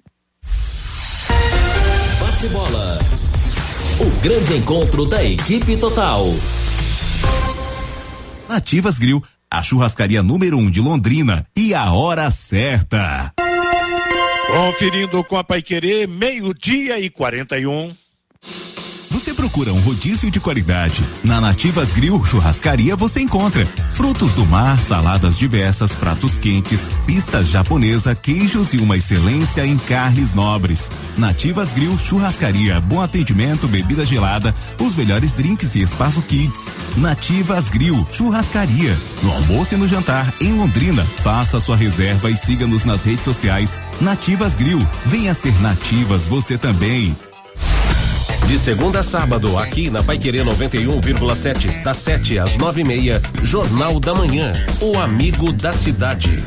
Bate bola. O grande encontro da equipe total. Nativas Grill, a churrascaria número um de Londrina e a hora certa. Conferindo com a Paiquerê, meio-dia e quarenta e um. Você procura um rodízio de qualidade? Na Nativas Grill Churrascaria você encontra frutos do mar, saladas diversas, pratos quentes, pistas japonesa, queijos e uma excelência em carnes nobres. Nativas Grill Churrascaria, bom atendimento, bebida gelada, os melhores drinks e espaço kids. Nativas Grill Churrascaria, no almoço e no jantar em Londrina. Faça sua reserva e siga-nos nas redes sociais. Nativas Grill, venha ser Nativas você também. De segunda a sábado, aqui na Paiquerê noventa e um vírgula sete, das sete às nove e meia, Jornal da Manhã, o amigo da cidade.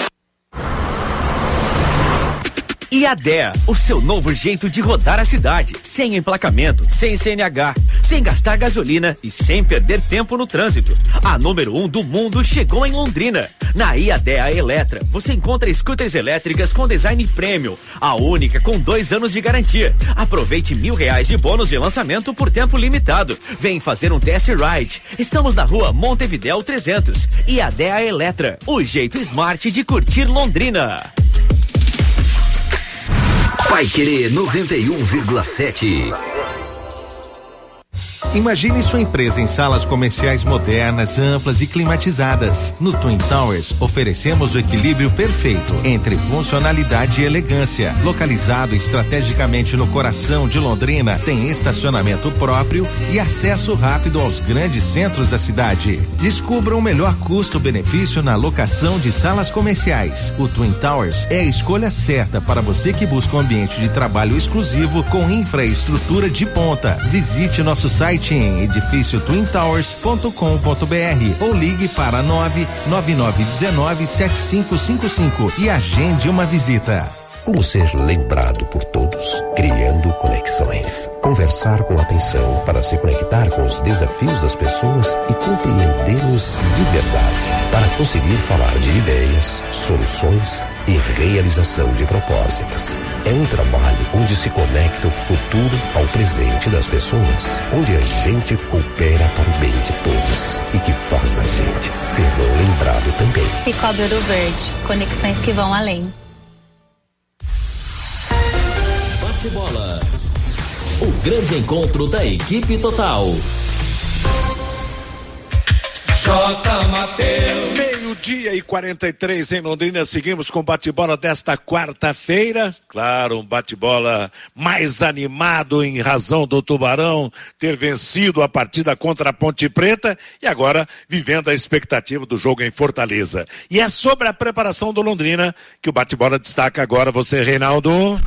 I A D E A, o seu novo jeito de rodar a cidade, sem emplacamento, sem C N H, sem gastar gasolina e sem perder tempo no trânsito. A número um do mundo chegou em Londrina. Na I A D E A Eletra, você encontra scooters elétricas com design premium, a única com dois anos de garantia. Aproveite mil reais de bônus de lançamento por tempo limitado. Vem fazer um test ride. Estamos na rua Montevidéu trezentos. I A D E A Eletra, o jeito smart de curtir Londrina. Paiquerê noventa e um vírgula sete. Imagine sua empresa em salas comerciais modernas, amplas e climatizadas. No Twin Towers, oferecemos o equilíbrio perfeito entre funcionalidade e elegância. Localizado estrategicamente no coração de Londrina, tem estacionamento próprio e acesso rápido aos grandes centros da cidade. Descubra o melhor custo-benefício na locação de salas comerciais. O Twin Towers é a escolha certa para você que busca um ambiente de trabalho exclusivo com infraestrutura de ponta. Visite nosso site em edifício twin towers ponto com ponto br ou ligue para nove nove nove um nove sete cinco cinco cinco e agende uma visita. Como ser lembrado por todos, criando conexões. Conversar com atenção para se conectar com os desafios das pessoas e compreendê-los de verdade. Para conseguir falar de ideias, soluções e realização de propósitos. É um trabalho onde se conecta o futuro ao presente das pessoas, onde a gente coopera para o bem de todos e que faz a gente ser lembrado também. Cicobi Ouro Verde, conexões que vão além. Bate-bola. O grande encontro da equipe total. J. Mateus. Meio-dia e quarenta e três em Londrina, seguimos com o bate-bola desta quarta-feira. Claro, um bate-bola mais animado em razão do Tubarão ter vencido a partida contra a Ponte Preta e agora vivendo a expectativa do jogo em Fortaleza. E é sobre a preparação do Londrina que o bate-bola destaca agora. Você, Reinaldo.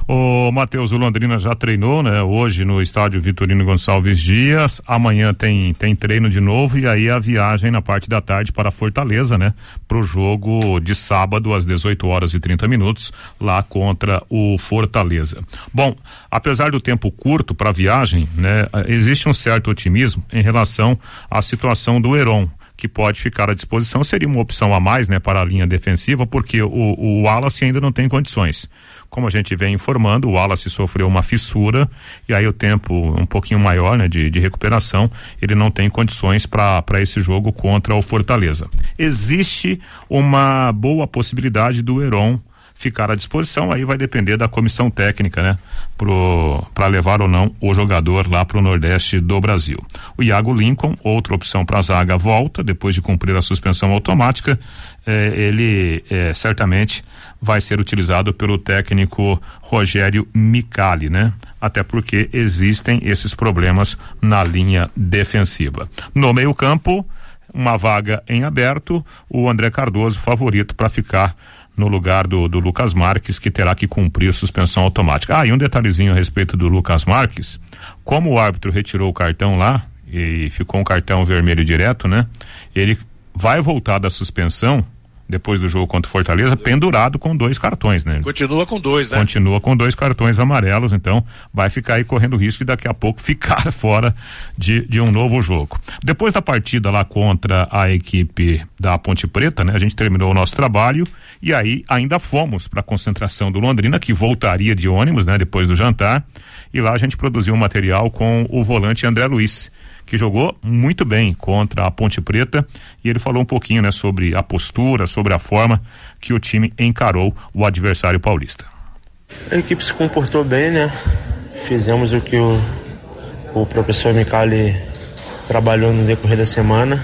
O Matheus, o Londrina já treinou, né? Hoje no estádio Vitorino Gonçalves Dias. Amanhã tem, tem treino de novo e aí a viagem na parte da tarde para Fortaleza, né? Pro jogo de sábado às dezoito horas e trinta minutos lá contra o Fortaleza. Bom, apesar do tempo curto para a viagem, né? Existe um certo otimismo em relação à situação do Heron, que pode ficar à disposição. Seria uma opção a mais, né, para a linha defensiva, porque o, o Wallace ainda não tem condições. Como a gente vem informando, o Wallace sofreu uma fissura e aí o tempo um pouquinho maior, né, de, de recuperação, ele não tem condições para para esse jogo contra o Fortaleza. Existe uma boa possibilidade do Heron ficar à disposição, aí vai depender da comissão técnica, né, para levar ou não o jogador lá para o Nordeste do Brasil. O Iago Lincoln, outra opção para a zaga, volta depois de cumprir a suspensão automática. Eh, ele eh, certamente vai ser utilizado pelo técnico Rogério Micali, né? Até porque existem esses problemas na linha defensiva. No meio-campo, uma vaga em aberto, o André Cardoso favorito para ficar no lugar do, do Lucas Marques, que terá que cumprir suspensão automática. Ah, e um detalhezinho a respeito do Lucas Marques: como o árbitro retirou o cartão lá e ficou um cartão vermelho direto, né? Ele vai voltar da suspensão depois do jogo contra o Fortaleza pendurado com dois cartões, né? Continua com dois, né? Continua com dois cartões amarelos, então vai ficar aí correndo risco de daqui a pouco ficar fora de, de um novo jogo. Depois da partida lá contra a equipe da Ponte Preta, né? A gente terminou o nosso trabalho e aí ainda fomos para a concentração do Londrina, que voltaria de ônibus, né? Depois do jantar, e lá a gente produziu um material com o volante André Luiz, que jogou muito bem contra a Ponte Preta, e ele falou um pouquinho, né, sobre a postura, sobre a forma que o time encarou o adversário paulista. A equipe se comportou bem, né? Fizemos o que o, o professor Micali trabalhou no decorrer da semana.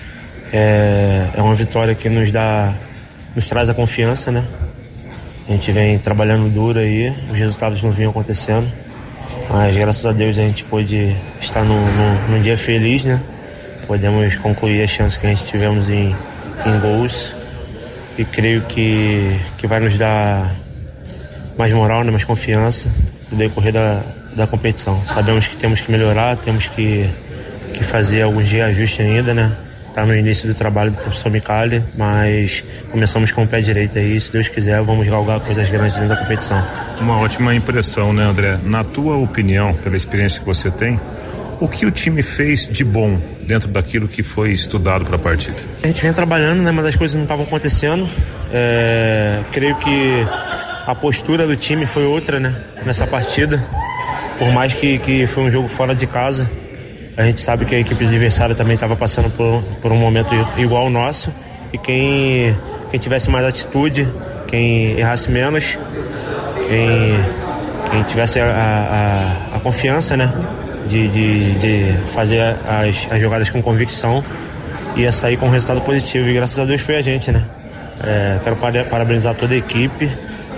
É, é uma vitória que nos dá, nos traz a confiança, né? A gente vem trabalhando duro aí, os resultados não vinham acontecendo. Mas graças a Deus a gente pôde estar num, num, num dia feliz, né? Podemos concluir as chances que a gente tivemos em, em gols. E creio que, que vai nos dar mais moral, né? Mais confiança no decorrer da, da competição. Sabemos que temos que melhorar, temos que, que fazer alguns reajustes ainda, né? Está no início do trabalho do professor Micali, mas começamos com o pé direito aí. Se Deus quiser, vamos galgar coisas grandes dentro da competição. Uma ótima impressão, né, André? Na tua opinião, pela experiência que você tem, o que o time fez de bom dentro daquilo que foi estudado para a partida? A gente vem trabalhando, né, mas as coisas não estavam acontecendo. É, creio que a postura do time foi outra, né, nessa partida. Por mais que, que foi um jogo fora de casa, a gente sabe que a equipe adversária também estava passando por, por um momento igual ao nosso, e quem, quem tivesse mais atitude, quem errasse menos, quem, quem tivesse a, a, a confiança, né, de, de, de fazer as, as jogadas com convicção e a sair com um resultado positivo. E graças a Deus foi a gente, né? É, quero parabenizar toda a equipe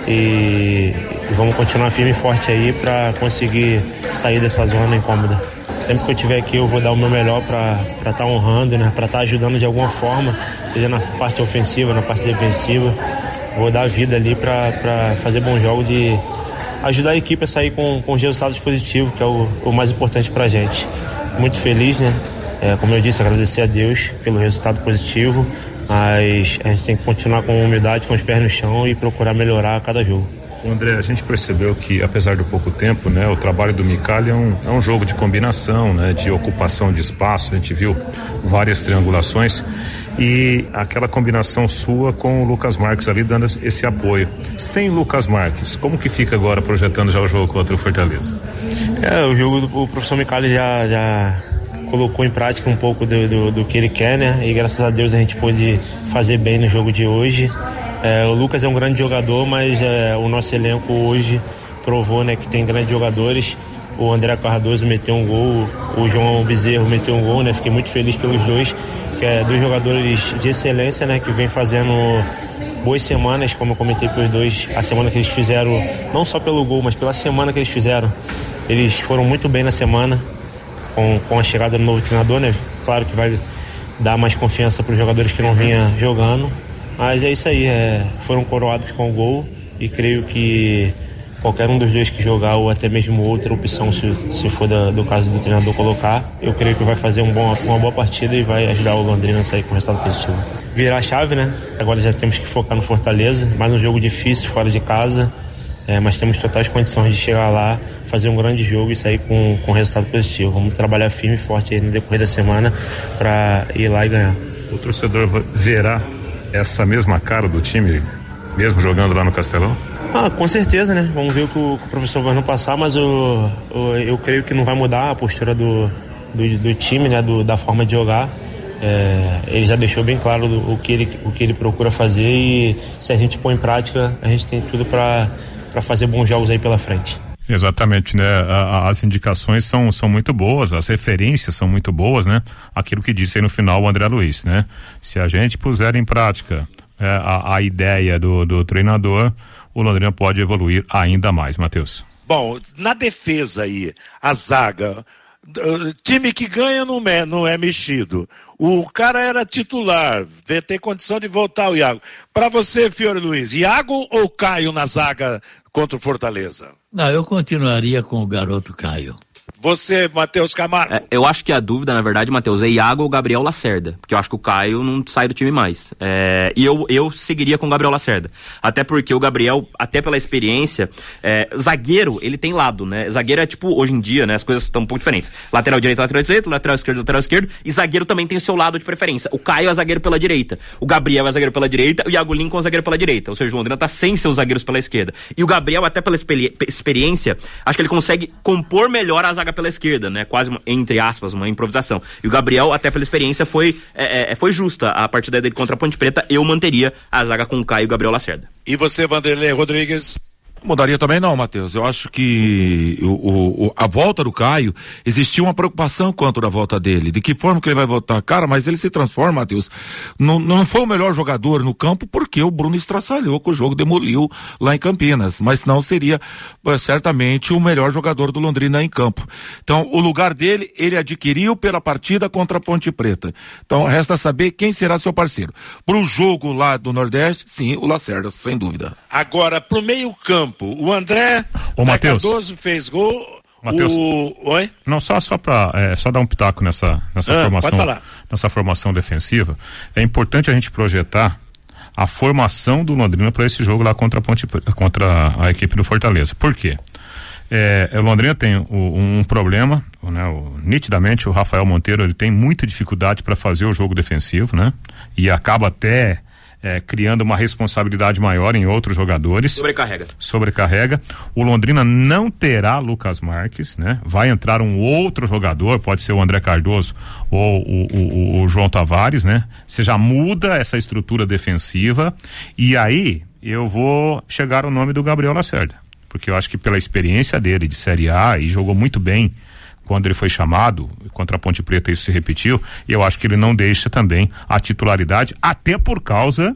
e, e vamos continuar firme e forte aí para conseguir sair dessa zona incômoda. Sempre que eu estiver aqui eu vou dar o meu melhor para estar tá honrando, né? Para estar tá ajudando de alguma forma, seja na parte ofensiva, na parte defensiva. Vou dar a vida ali para fazer bons jogos e ajudar a equipe a sair com, com os resultados positivos, que é o, o mais importante para a gente. Muito feliz, né? É, como eu disse, agradecer a Deus pelo resultado positivo, mas a gente tem que continuar com humildade, com os pés no chão e procurar melhorar a cada jogo. André, a gente percebeu que, apesar do pouco tempo, né, o trabalho do Micali é um, é um jogo de combinação, né, de ocupação de espaço. A gente viu várias triangulações e aquela combinação sua com o Lucas Marques ali dando esse apoio. Sem Lucas Marques, como que fica agora projetando já o jogo contra o Fortaleza? É, o jogo do o professor Micali já, já colocou em prática um pouco do, do, do que ele quer, né, e graças a Deus a gente pôde fazer bem no jogo de hoje. É, o Lucas é um grande jogador, mas é, o nosso elenco hoje provou, né, que tem grandes jogadores. O André Cardoso meteu um gol, o João Bezerro meteu um gol, né? Fiquei muito feliz pelos dois, que é dois jogadores de excelência, né? Que vem fazendo boas semanas, como eu comentei pelos dois, a semana que eles fizeram, não só pelo gol, mas pela semana que eles fizeram. Eles foram muito bem na semana, com, com a chegada do novo treinador, né? Claro que vai dar mais confiança para os jogadores que não vinham jogando. Mas é isso aí, é, foram coroados com o gol e creio que qualquer um dos dois que jogar ou até mesmo outra opção, se, se for da, do caso do treinador colocar, eu creio que vai fazer um bom, uma boa partida e vai ajudar o Londrina a sair com resultado positivo. Virar a chave, né? Agora já temos que focar no Fortaleza, mais um jogo difícil, fora de casa, é, mas temos totais condições de chegar lá, fazer um grande jogo e sair com, com resultado positivo. Vamos trabalhar firme e forte aí no decorrer da semana para ir lá e ganhar. O torcedor verá essa mesma cara do time, mesmo jogando lá no Castelão? Ah, com certeza, né? Vamos ver o que o, que o professor vai não passar, mas eu, eu, eu creio que não vai mudar a postura do, do, do time, né? Do, da forma de jogar. É, ele já deixou bem claro do, o, que ele, o que ele procura fazer e se a gente pôr em prática, a gente tem tudo para fazer bons jogos aí pela frente. Exatamente, né? As indicações são, são muito boas, as referências são muito boas, né? Aquilo que disse aí no final o André Luiz, né? Se a gente puser em prática é, a, a ideia do, do treinador, o Londrina pode evoluir ainda mais, Matheus. Bom, na defesa aí, a zaga, time que ganha não é, não é mexido. O cara era titular, tem condição de voltar o Iago. Para você, Fiore Luiz, Iago ou Caio na zaga contra o Fortaleza? Não, eu continuaria com o garoto Caio. Você, Matheus Camargo? É, eu acho que a dúvida, na verdade, Matheus, é Iago ou Gabriel Lacerda, porque eu acho que o Caio não sai do time mais. É, e eu, eu seguiria com o Gabriel Lacerda. Até porque o Gabriel, até pela experiência, é, zagueiro, ele tem lado, né? Zagueiro é tipo, hoje em dia, né? As coisas estão um pouco diferentes. Lateral direito, lateral direito, lateral esquerdo, lateral esquerdo, e zagueiro também tem o seu lado de preferência. O Caio é zagueiro pela direita, o Gabriel é zagueiro pela direita, o Iago Lincoln é zagueiro pela direita. Ou seja, o Londrina tá sem seus zagueiros pela esquerda. E o Gabriel, até pela experi- experiência, acho que ele consegue compor melhor a zaga pela esquerda, né? Quase, uma, entre aspas, uma improvisação. E o Gabriel, até pela experiência, foi, é, é, foi justa a partida dele contra a Ponte Preta. Eu manteria a zaga com o Caio e o Gabriel Lacerda. E você, Vanderlei Rodrigues? Mudaria também não, Matheus. Eu acho que o, o, a volta do Caio, existia uma preocupação quanto da volta dele. De que forma que ele vai voltar? Cara, mas ele se transforma, Matheus. Não, não foi o melhor jogador no campo porque o Bruno estraçalhou, que o jogo demoliu lá em Campinas. Mas não seria certamente o melhor jogador do Londrina em campo. Então, o lugar dele, ele adquiriu pela partida contra a Ponte Preta. Então, resta saber quem será seu parceiro. Pro jogo lá do Nordeste, sim, o Lacerda, sem dúvida. Agora, pro meio campo, o André Cardoso fez gol. Matheus, o... Oi? Não, só, só para é, só dar um pitaco nessa, nessa, ah, formação, nessa formação defensiva. É importante a gente projetar a formação do Londrina para esse jogo lá contra a, Ponte, contra a equipe do Fortaleza. Por quê? É, o Londrina tem o, um problema, né, o, nitidamente o Rafael Monteiro ele tem muita dificuldade para fazer o jogo defensivo, né? E acaba até É, criando uma responsabilidade maior em outros jogadores. Sobrecarrega. Sobrecarrega. O Londrina não terá Lucas Marques, né? Vai entrar um outro jogador, pode ser o André Cardoso ou o, o, o João Tavares, né? Você já muda essa estrutura defensiva e aí eu vou chegar ao nome do Gabriel Lacerda, porque eu acho que pela experiência dele de Série A e jogou muito bem quando ele foi chamado contra a Ponte Preta, isso se repetiu, e eu acho que ele não deixa também a titularidade, até por causa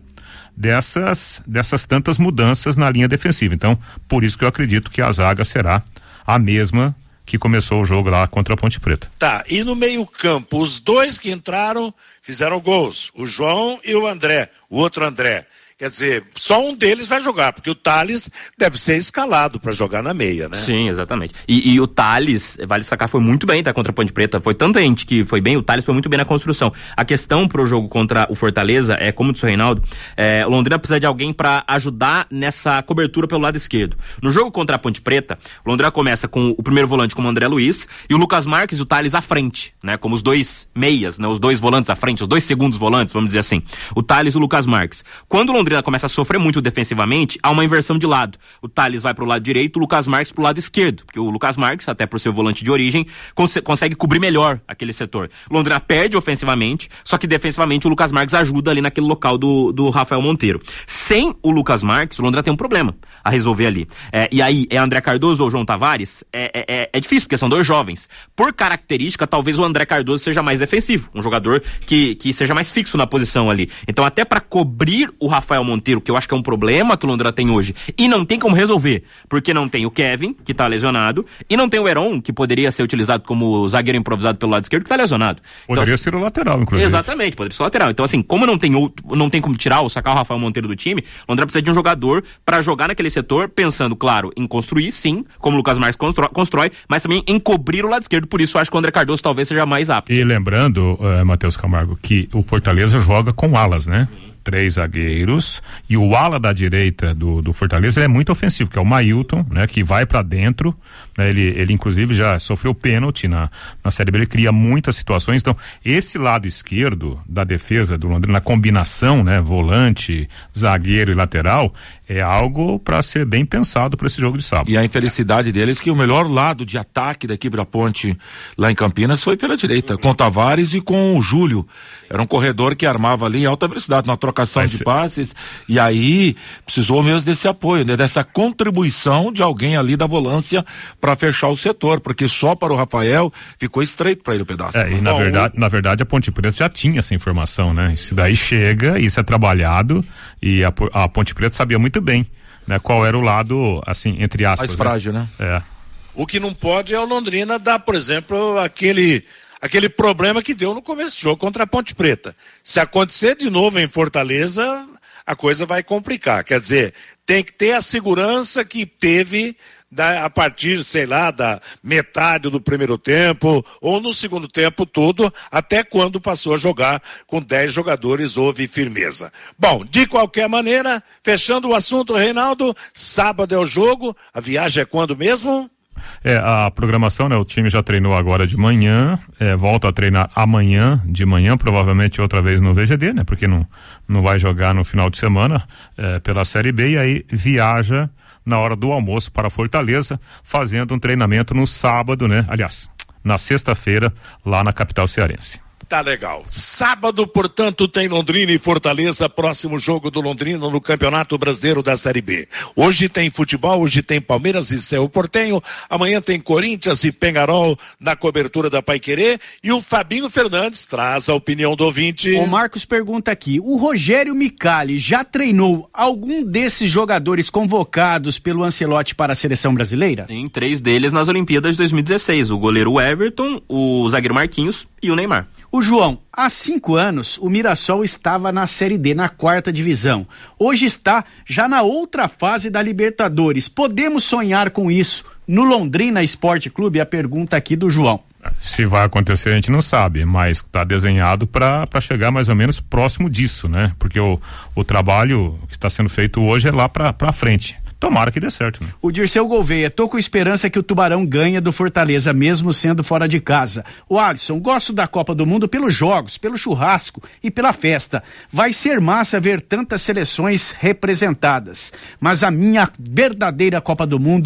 dessas, dessas tantas mudanças na linha defensiva. Então, por isso que eu acredito que a zaga será a mesma que começou o jogo lá contra a Ponte Preta. Tá, e no meio campo, os dois que entraram fizeram gols, o João e o André, o outro André. Quer dizer, só um deles vai jogar, porque o Thales deve ser escalado para jogar na meia, né? Sim, exatamente. E, e o Thales, vale destacar, foi muito bem, tá, contra a Ponte Preta. Foi tanta gente que foi bem, o Thales foi muito bem na construção. A questão pro jogo contra o Fortaleza é, como disse o Reinaldo, é, o Londrina precisa de alguém para ajudar nessa cobertura pelo lado esquerdo. No jogo contra a Ponte Preta, o Londrina começa com o primeiro volante como o André Luiz e o Lucas Marques e o Thales à frente, né? Como os dois meias, né? Os dois volantes à frente, os dois segundos volantes, vamos dizer assim. O Thales e o Lucas Marques. Quando o Londrina começa a sofrer muito defensivamente, há uma inversão de lado. O Thales vai pro lado direito, o Lucas Marques pro lado esquerdo, porque o Lucas Marques, até por ser volante de origem, cons- consegue cobrir melhor aquele setor. O Londrina perde ofensivamente, só que defensivamente o Lucas Marques ajuda ali naquele local do, do Rafael Monteiro. Sem o Lucas Marques, o Londrina tem um problema a resolver ali. É, e aí, é André Cardoso ou João Tavares? É, é, é difícil, porque são dois jovens. Por característica, talvez o André Cardoso seja mais defensivo, um jogador que, que seja mais fixo na posição ali. Então, até para cobrir o Rafael Monteiro, que eu acho que é um problema que o Londrina tem hoje, e não tem como resolver, porque não tem o Kevin, que tá lesionado, e não tem o Heron, que poderia ser utilizado como zagueiro improvisado pelo lado esquerdo, que tá lesionado. Poderia então, ser o lateral, inclusive. Exatamente, poderia ser o lateral. Então, assim, como não tem outro, não tem como tirar ou sacar o Rafael Monteiro do time, o Londrina precisa de um jogador para jogar naquele setor, pensando, claro, em construir, sim, como o Lucas Marques constrói, constrói, mas também em cobrir o lado esquerdo. Por isso, eu acho que o André Cardoso talvez seja mais apto. E lembrando, uh, Matheus Camargo, que o Fortaleza joga com alas, né? Sim. Três zagueiros, e o ala da direita do, do Fortaleza é muito ofensivo, que é o Mailton, né, que vai pra dentro, né, ele, ele inclusive já sofreu pênalti na, na Série B, ele cria muitas situações. Então, esse lado esquerdo da defesa do Londrina, na combinação, né, volante, zagueiro e lateral, é algo para ser bem pensado para esse jogo de sábado. E a infelicidade deles é que o melhor lado de ataque da equipe da Ponte lá em Campinas foi pela direita, com o Tavares e com o Júlio. Era um corredor que armava ali em alta velocidade, na trocação Vai de ser. passes, e aí precisou mesmo desse apoio, né? Dessa contribuição de alguém ali da volância para fechar o setor, porque só para o Rafael ficou estreito para ele o pedaço. É, e na verdade, na verdade a Ponte Preta já tinha essa informação, né? Isso daí chega, isso é trabalhado, e a, a Ponte Preta sabia muito bem, né? Qual era o lado, assim, entre aspas, mais frágil, né? né? É. O que não pode é o Londrina dar, por exemplo, aquele aquele problema que deu no começo do jogo contra a Ponte Preta. Se acontecer de novo em Fortaleza, a coisa vai complicar. Quer dizer, tem que ter a segurança que teve da, a partir, sei lá, da metade do primeiro tempo ou no segundo tempo todo, até quando passou a jogar com dez jogadores, houve firmeza. Bom, de qualquer maneira, fechando o assunto, Reinaldo, sábado é o jogo, a viagem é quando mesmo? É, a programação, né? O time já treinou agora de manhã, é, volta a treinar amanhã de manhã, provavelmente outra vez no V G D, né? Porque não, não vai jogar no final de semana é, pela Série B, e aí viaja na hora do almoço para Fortaleza, fazendo um treinamento no sábado, né? Aliás, na sexta-feira, lá na capital cearense. Tá legal. Sábado, portanto, tem Londrina e Fortaleza, próximo jogo do Londrina no Campeonato Brasileiro da Série B. Hoje tem futebol, hoje tem Palmeiras e Cerro Porteño, amanhã tem Corinthians e Penharol na cobertura da Paiquerê, e o Fabinho Fernandes traz a opinião do ouvinte. O Marcos pergunta aqui, o Rogério Micali já treinou algum desses jogadores convocados pelo Ancelotti para a seleção brasileira? Tem três deles nas Olimpíadas de dois mil e dezesseis, o goleiro Everton, o zagueiro Marquinhos e o Neymar. O João, há cinco anos o Mirassol estava na Série D, na quarta divisão. Hoje está já na outra fase da Libertadores. Podemos sonhar com isso no Londrina Esporte Clube? A pergunta aqui do João. Se vai acontecer a gente não sabe, mas está desenhado para chegar mais ou menos próximo disso, né? Porque o, o trabalho que está sendo feito hoje é lá para frente. Tomara que dê certo, né? O Dirceu Gouveia, tô com esperança que o Tubarão ganha do Fortaleza, mesmo sendo fora de casa. O Alisson, gosto da Copa do Mundo pelos jogos, pelo churrasco e pela festa. Vai ser massa ver tantas seleções representadas. Mas a minha verdadeira Copa do Mundo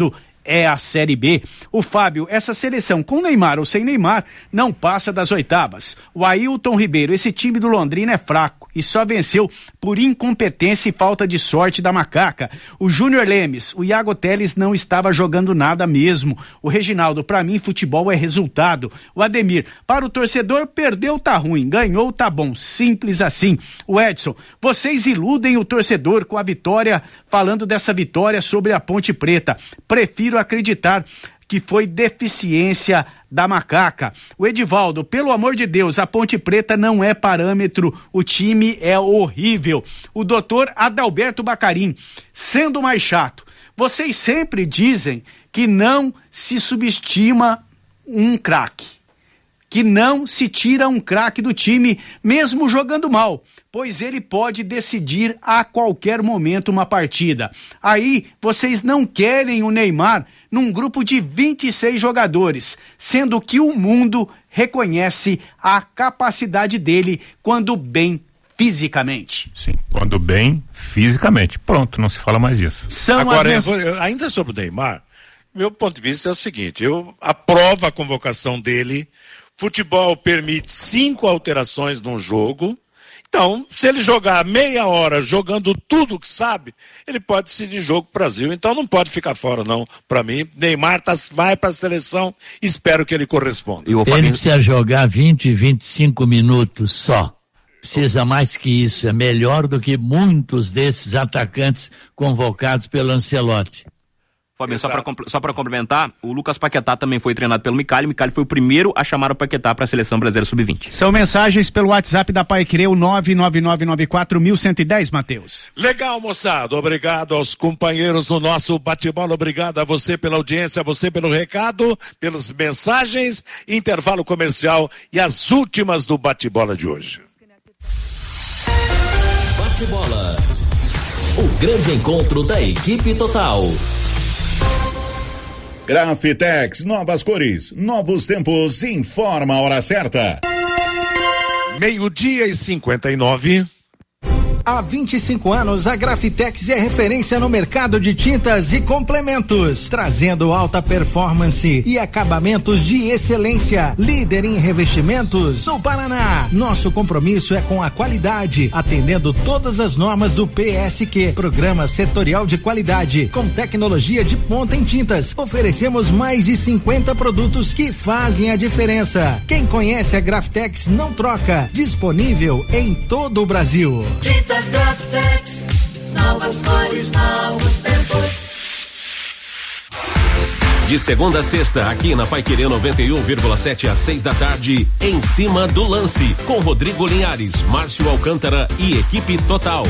é a Série B. O Fábio, essa seleção com Neymar ou sem Neymar não passa das oitavas. O Ailton Ribeiro, esse time do Londrina é fraco e só venceu por incompetência e falta de sorte da macaca. O Júnior Lemes, o Iago Teles não estava jogando nada mesmo. O Reginaldo, pra mim futebol é resultado. O Ademir, para o torcedor, perdeu tá ruim, ganhou tá bom, simples assim. O Edson, vocês iludem o torcedor com a vitória, falando dessa vitória sobre a Ponte Preta. Prefiro acreditar que foi deficiência da macaca. O Edivaldo, pelo amor de Deus, a Ponte Preta não é parâmetro, o time é horrível. O doutor Adalberto Bacarim, sendo mais chato, vocês sempre dizem que não se subestima um craque, que não se tira um craque do time, mesmo jogando mal, pois ele pode decidir a qualquer momento uma partida. Aí, vocês não querem o Neymar num grupo de vinte e seis jogadores, sendo que o mundo reconhece a capacidade dele quando bem fisicamente. Sim, quando bem fisicamente. Pronto, não se fala mais isso. São Agora, mens... eu, ainda sobre o Neymar, meu ponto de vista é o seguinte, eu aprovo a convocação dele. Futebol permite cinco alterações num jogo. Então, se ele jogar meia hora jogando tudo que sabe, ele pode decidir jogo pro Brasil. Então não pode ficar fora, não. Para mim, Neymar tá, vai para a seleção, espero que ele corresponda. Ele Fabinho... precisa jogar vinte, vinte e cinco minutos só. Precisa mais que isso. É melhor do que muitos desses atacantes convocados pelo Ancelotti. Fabinho, só para só para complementar, o Lucas Paquetá também foi treinado pelo Micali. O Micali foi o primeiro a chamar o Paquetá para a seleção brasileira sub vinte. São mensagens pelo WhatsApp da Paiquerê, o nove nove nove nove quatro um um zero um, Matheus. Legal, moçada. Obrigado aos companheiros do nosso bate-bola. Obrigado a você pela audiência, a você pelo recado, pelas mensagens, intervalo comercial e as últimas do bate-bola de hoje. Bate-bola. O grande encontro da equipe total. Grafitex, novas cores, novos tempos, informa a hora certa. Meio-dia e cinquenta e nove. Há vinte e cinco anos, a Grafitex é referência no mercado de tintas e complementos, trazendo alta performance e acabamentos de excelência. Líder em revestimentos no Paraná. Nosso compromisso é com a qualidade, atendendo todas as normas do P S Q, Programa Setorial de Qualidade, com tecnologia de ponta em tintas. Oferecemos mais de cinquenta produtos que fazem a diferença. Quem conhece a Grafitex não troca. Disponível em todo o Brasil. Tintas Grafitex, novas cores, novos tempos. De segunda a sexta, aqui na Paiquerê noventa e um vírgula sete às seis da tarde, em cima do lance, com Rodrigo Linhares, Márcio Alcântara e equipe total.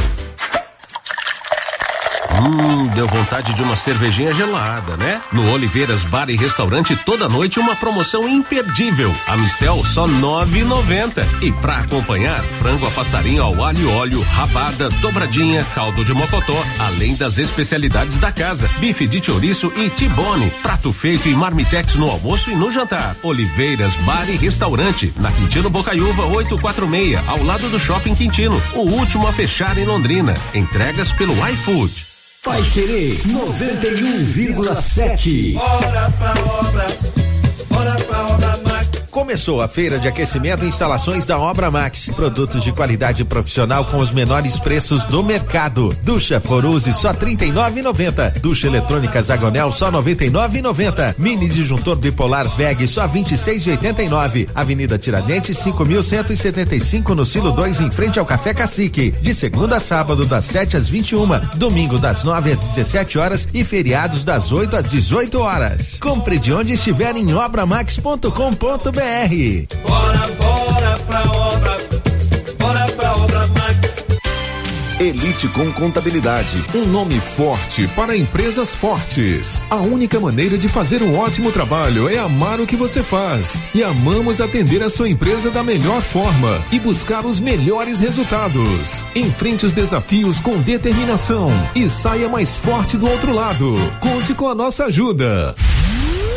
Hum, deu vontade de uma cervejinha gelada, né? No Oliveiras Bar e Restaurante, toda noite uma promoção imperdível. A Mistel só nove e noventa. E pra acompanhar, frango a passarinho ao alho e óleo, rabada, dobradinha, caldo de mocotó, além das especialidades da casa, bife de chouriço e tibone, prato feito em marmitex no almoço e no jantar. Oliveiras Bar e Restaurante, na Quintino Bocaiúva oitocentos e quarenta e seis, ao lado do Shopping Quintino, o último a fechar em Londrina. Entregas pelo iFood. Paiquerê noventa e um vírgula sete. Bora pra obra, bora pra obra Max. Começou a feira de aquecimento e instalações da Obra Max. Produtos de qualidade profissional com os menores preços do mercado. Ducha Foruse só trinta e nove reais e noventa centavos. Ducha eletrônica Zagonel só noventa e nove reais e noventa centavos. Mini disjuntor bipolar V E G só vinte e seis reais e oitenta e nove centavos. Avenida Tiradentes cinco mil cento e setenta e cinco no Silo dois, em frente ao Café Cacique. De segunda a sábado das sete às vinte e uma, domingo das nove às dezessete horas e feriados das oito às dezoito horas. Compre de onde estiver em obra max ponto com ponto br. Bora, bora pra obra, bora pra obra Max. Elite com Contabilidade, um nome forte para empresas fortes. A única maneira de fazer um ótimo trabalho é amar o que você faz. E amamos atender a sua empresa da melhor forma e buscar os melhores resultados. Enfrente os desafios com determinação e saia mais forte do outro lado. Conte com a nossa ajuda.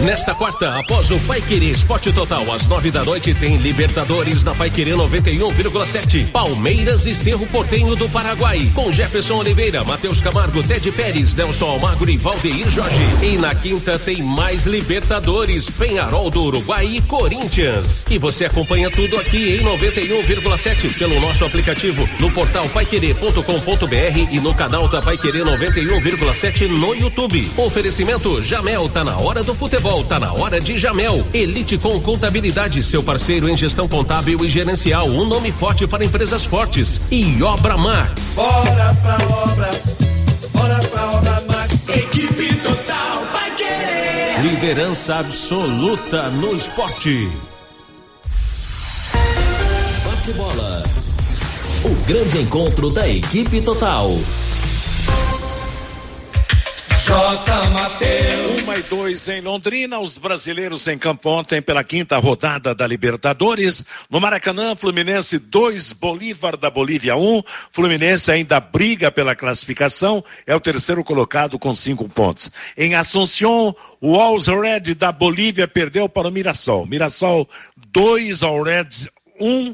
Nesta quarta, após o Paiquerê Esporte Total, às nove da noite, tem Libertadores na Paiquerê noventa e um vírgula sete. Palmeiras e Cerro Porteño do Paraguai, com Jefferson Oliveira, Matheus Camargo, Ted Pérez, Nelson Almagro e Valdeir Jorge. E na quinta tem mais Libertadores, Peñarol do Uruguai e Corinthians. E você acompanha tudo aqui em noventa e um vírgula sete pelo nosso aplicativo, no portal paiquerê ponto com ponto br e no canal da Paiquerê noventa e um vírgula sete no YouTube. Oferecimento Jamel, tá na hora do futebol. Tá na hora de Jamel. Elite com Contabilidade, seu parceiro em gestão contábil e gerencial, um nome forte para empresas fortes. E Obra Max. Bora pra obra, bora pra obra Max. Equipe total vai querer. Liderança absoluta no esporte. Bate bola. O grande encontro da equipe total. J. Mateus. Uma e dois em Londrina, os brasileiros em campo ontem pela quinta rodada da Libertadores. No Maracanã, Fluminense dois, Bolívar da Bolívia um. Fluminense ainda briga pela classificação, é o terceiro colocado com cinco pontos. Em Assunción, o Always Red da Bolívia perdeu para o Mirassol. Mirassol dois, All Reds um.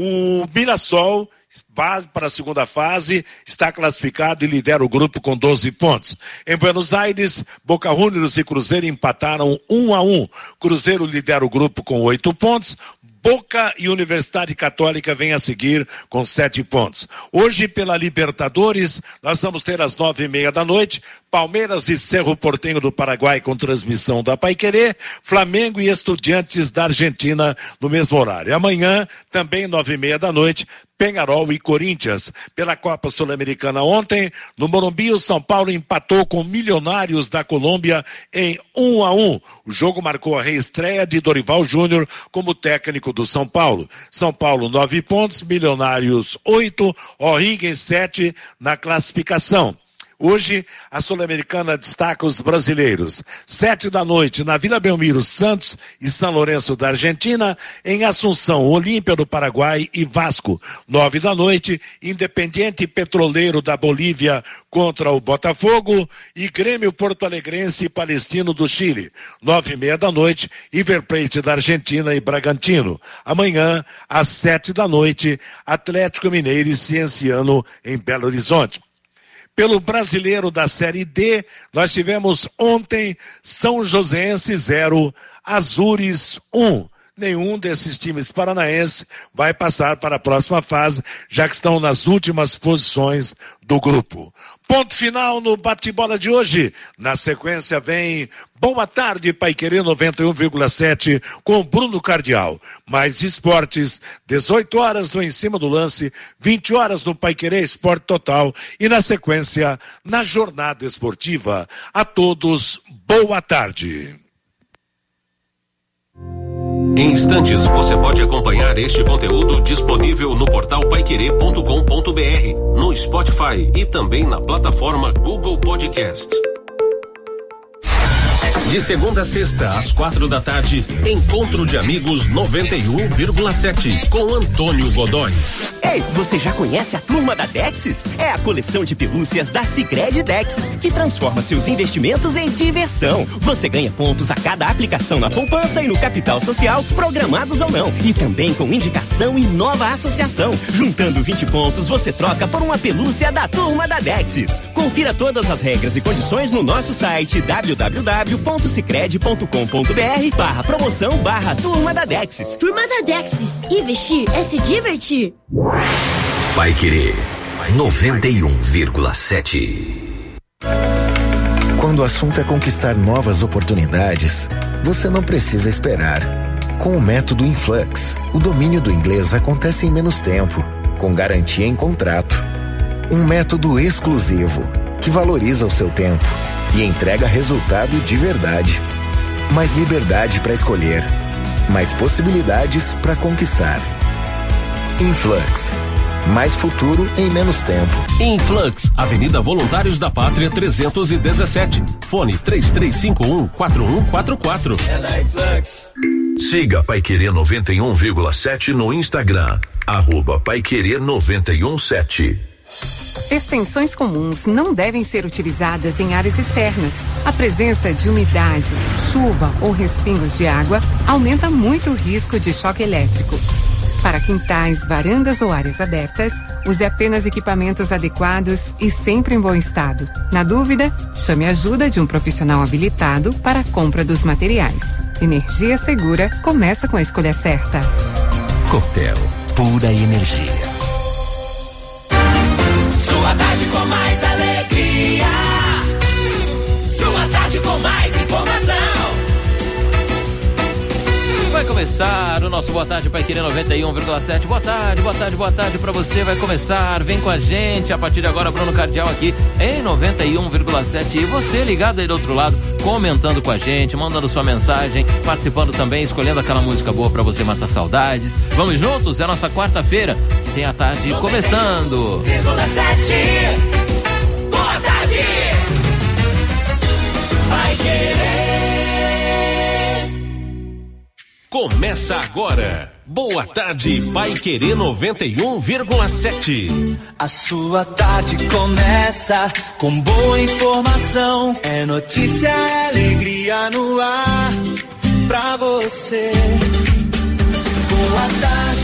O Mirassol vai para a segunda fase, está classificado e lidera o grupo com doze pontos. Em Buenos Aires, Boca Juniors e Cruzeiro empataram um a um. Cruzeiro lidera o grupo com oito pontos. Boca e Universidade Católica vêm a seguir com sete pontos. Hoje, pela Libertadores, nós vamos ter às nove e meia da noite, Palmeiras e Cerro Porteño do Paraguai com transmissão da Paiquerê, Flamengo e Estudiantes da Argentina no mesmo horário. Amanhã, também nove e meia da noite, Peñarol e Corinthians. Pela Copa Sul-Americana ontem, no Morumbi, o São Paulo empatou com Milionários da Colômbia em um a um. O jogo marcou a reestreia de Dorival Júnior como técnico do São Paulo. São Paulo nove pontos, Milionários oito, O'Higgins sete na classificação. Hoje, a Sul-Americana destaca os brasileiros. Sete da noite, na Vila Belmiro, Santos e São Lourenço da Argentina. Em Assunção, Olímpia do Paraguai e Vasco. Nove da noite, Independiente Petroleiro da Bolívia contra o Botafogo. E Grêmio Porto Alegrense e Palestino do Chile. Nove e meia da noite, River Plate da Argentina e Bragantino. Amanhã, às sete da noite, Atlético Mineiro e Cienciano em Belo Horizonte. Pelo brasileiro da Série D, nós tivemos ontem São Joséense zero, Azures um. Nenhum desses times paranaenses vai passar para a próxima fase, já que estão nas últimas posições do grupo. Ponto final no bate-bola de hoje. Na sequência vem Boa Tarde Paiquerê noventa e um vírgula sete com Bruno Cardial. Mais esportes, dezoito horas no Em Cima do Lance, vinte horas no Paiquerê Esporte Total e na sequência na Jornada Esportiva. A todos, boa tarde. Em instantes, você pode acompanhar este conteúdo disponível no portal paiquerê ponto com ponto br, no Spotify e também na plataforma Google Podcast. De segunda a sexta, às quatro da tarde, Encontro de Amigos noventa e um vírgula sete, com Antônio Godoy. Ei, você já conhece a Turma da Dexis? É a coleção de pelúcias da Sicredi Dexis, que transforma seus investimentos em diversão. Você ganha pontos a cada aplicação na poupança e no capital social, programados ou não. E também com indicação e nova associação. Juntando vinte pontos, você troca por uma pelúcia da Turma da Dexis. Confira todas as regras e condições no nosso site w w w ponto sicredi ponto com ponto br barra promoção barra Turma da Dexis. Turma da Dexis. Investir é se divertir. Paiquerê noventa e um vírgula sete. Quando o assunto é conquistar novas oportunidades, você não precisa esperar. Com o método Influx, o domínio do inglês acontece em menos tempo, com garantia em contrato. Um método exclusivo, que valoriza o seu tempo e entrega resultado de verdade. Mais liberdade para escolher, mais possibilidades para conquistar. Influx. Mais futuro em menos tempo. Influx, Avenida Voluntários da Pátria trezentos e dezessete. Fone três três cinco um, quatro um quatro quatro. É da Influx. Siga Paiquerê noventa e um vírgula sete no Instagram. Arroba Paiquerê noventa e um sete. Extensões comuns não devem ser utilizadas em áreas externas. A presença de umidade, chuva ou respingos de água aumenta muito o risco de choque elétrico. Para quintais, varandas ou áreas abertas, use apenas equipamentos adequados e sempre em bom estado. Na dúvida, chame a ajuda de um profissional habilitado para a compra dos materiais. Energia segura começa com a escolha certa. Copel, pura energia. Sua tarde com mais alegria. Sua tarde com mais informação. Vai começar o nosso Boa Tarde Pai Querer noventa e um vírgula sete. Boa tarde, boa tarde, boa tarde pra você. Vai começar, vem com a gente. A partir de agora, Bruno Cardial aqui em noventa e um vírgula sete. E você ligado aí do outro lado, comentando com a gente, mandando sua mensagem, participando também, escolhendo aquela música boa pra você matar saudades. Vamos juntos? É a nossa quarta-feira. Tem a tarde começando. Boa tarde. Vai Querer. Começa agora. Boa tarde, Pai Querer noventa e um vírgula sete. A sua tarde começa com boa informação. É notícia, é alegria no ar pra você. Boa tarde.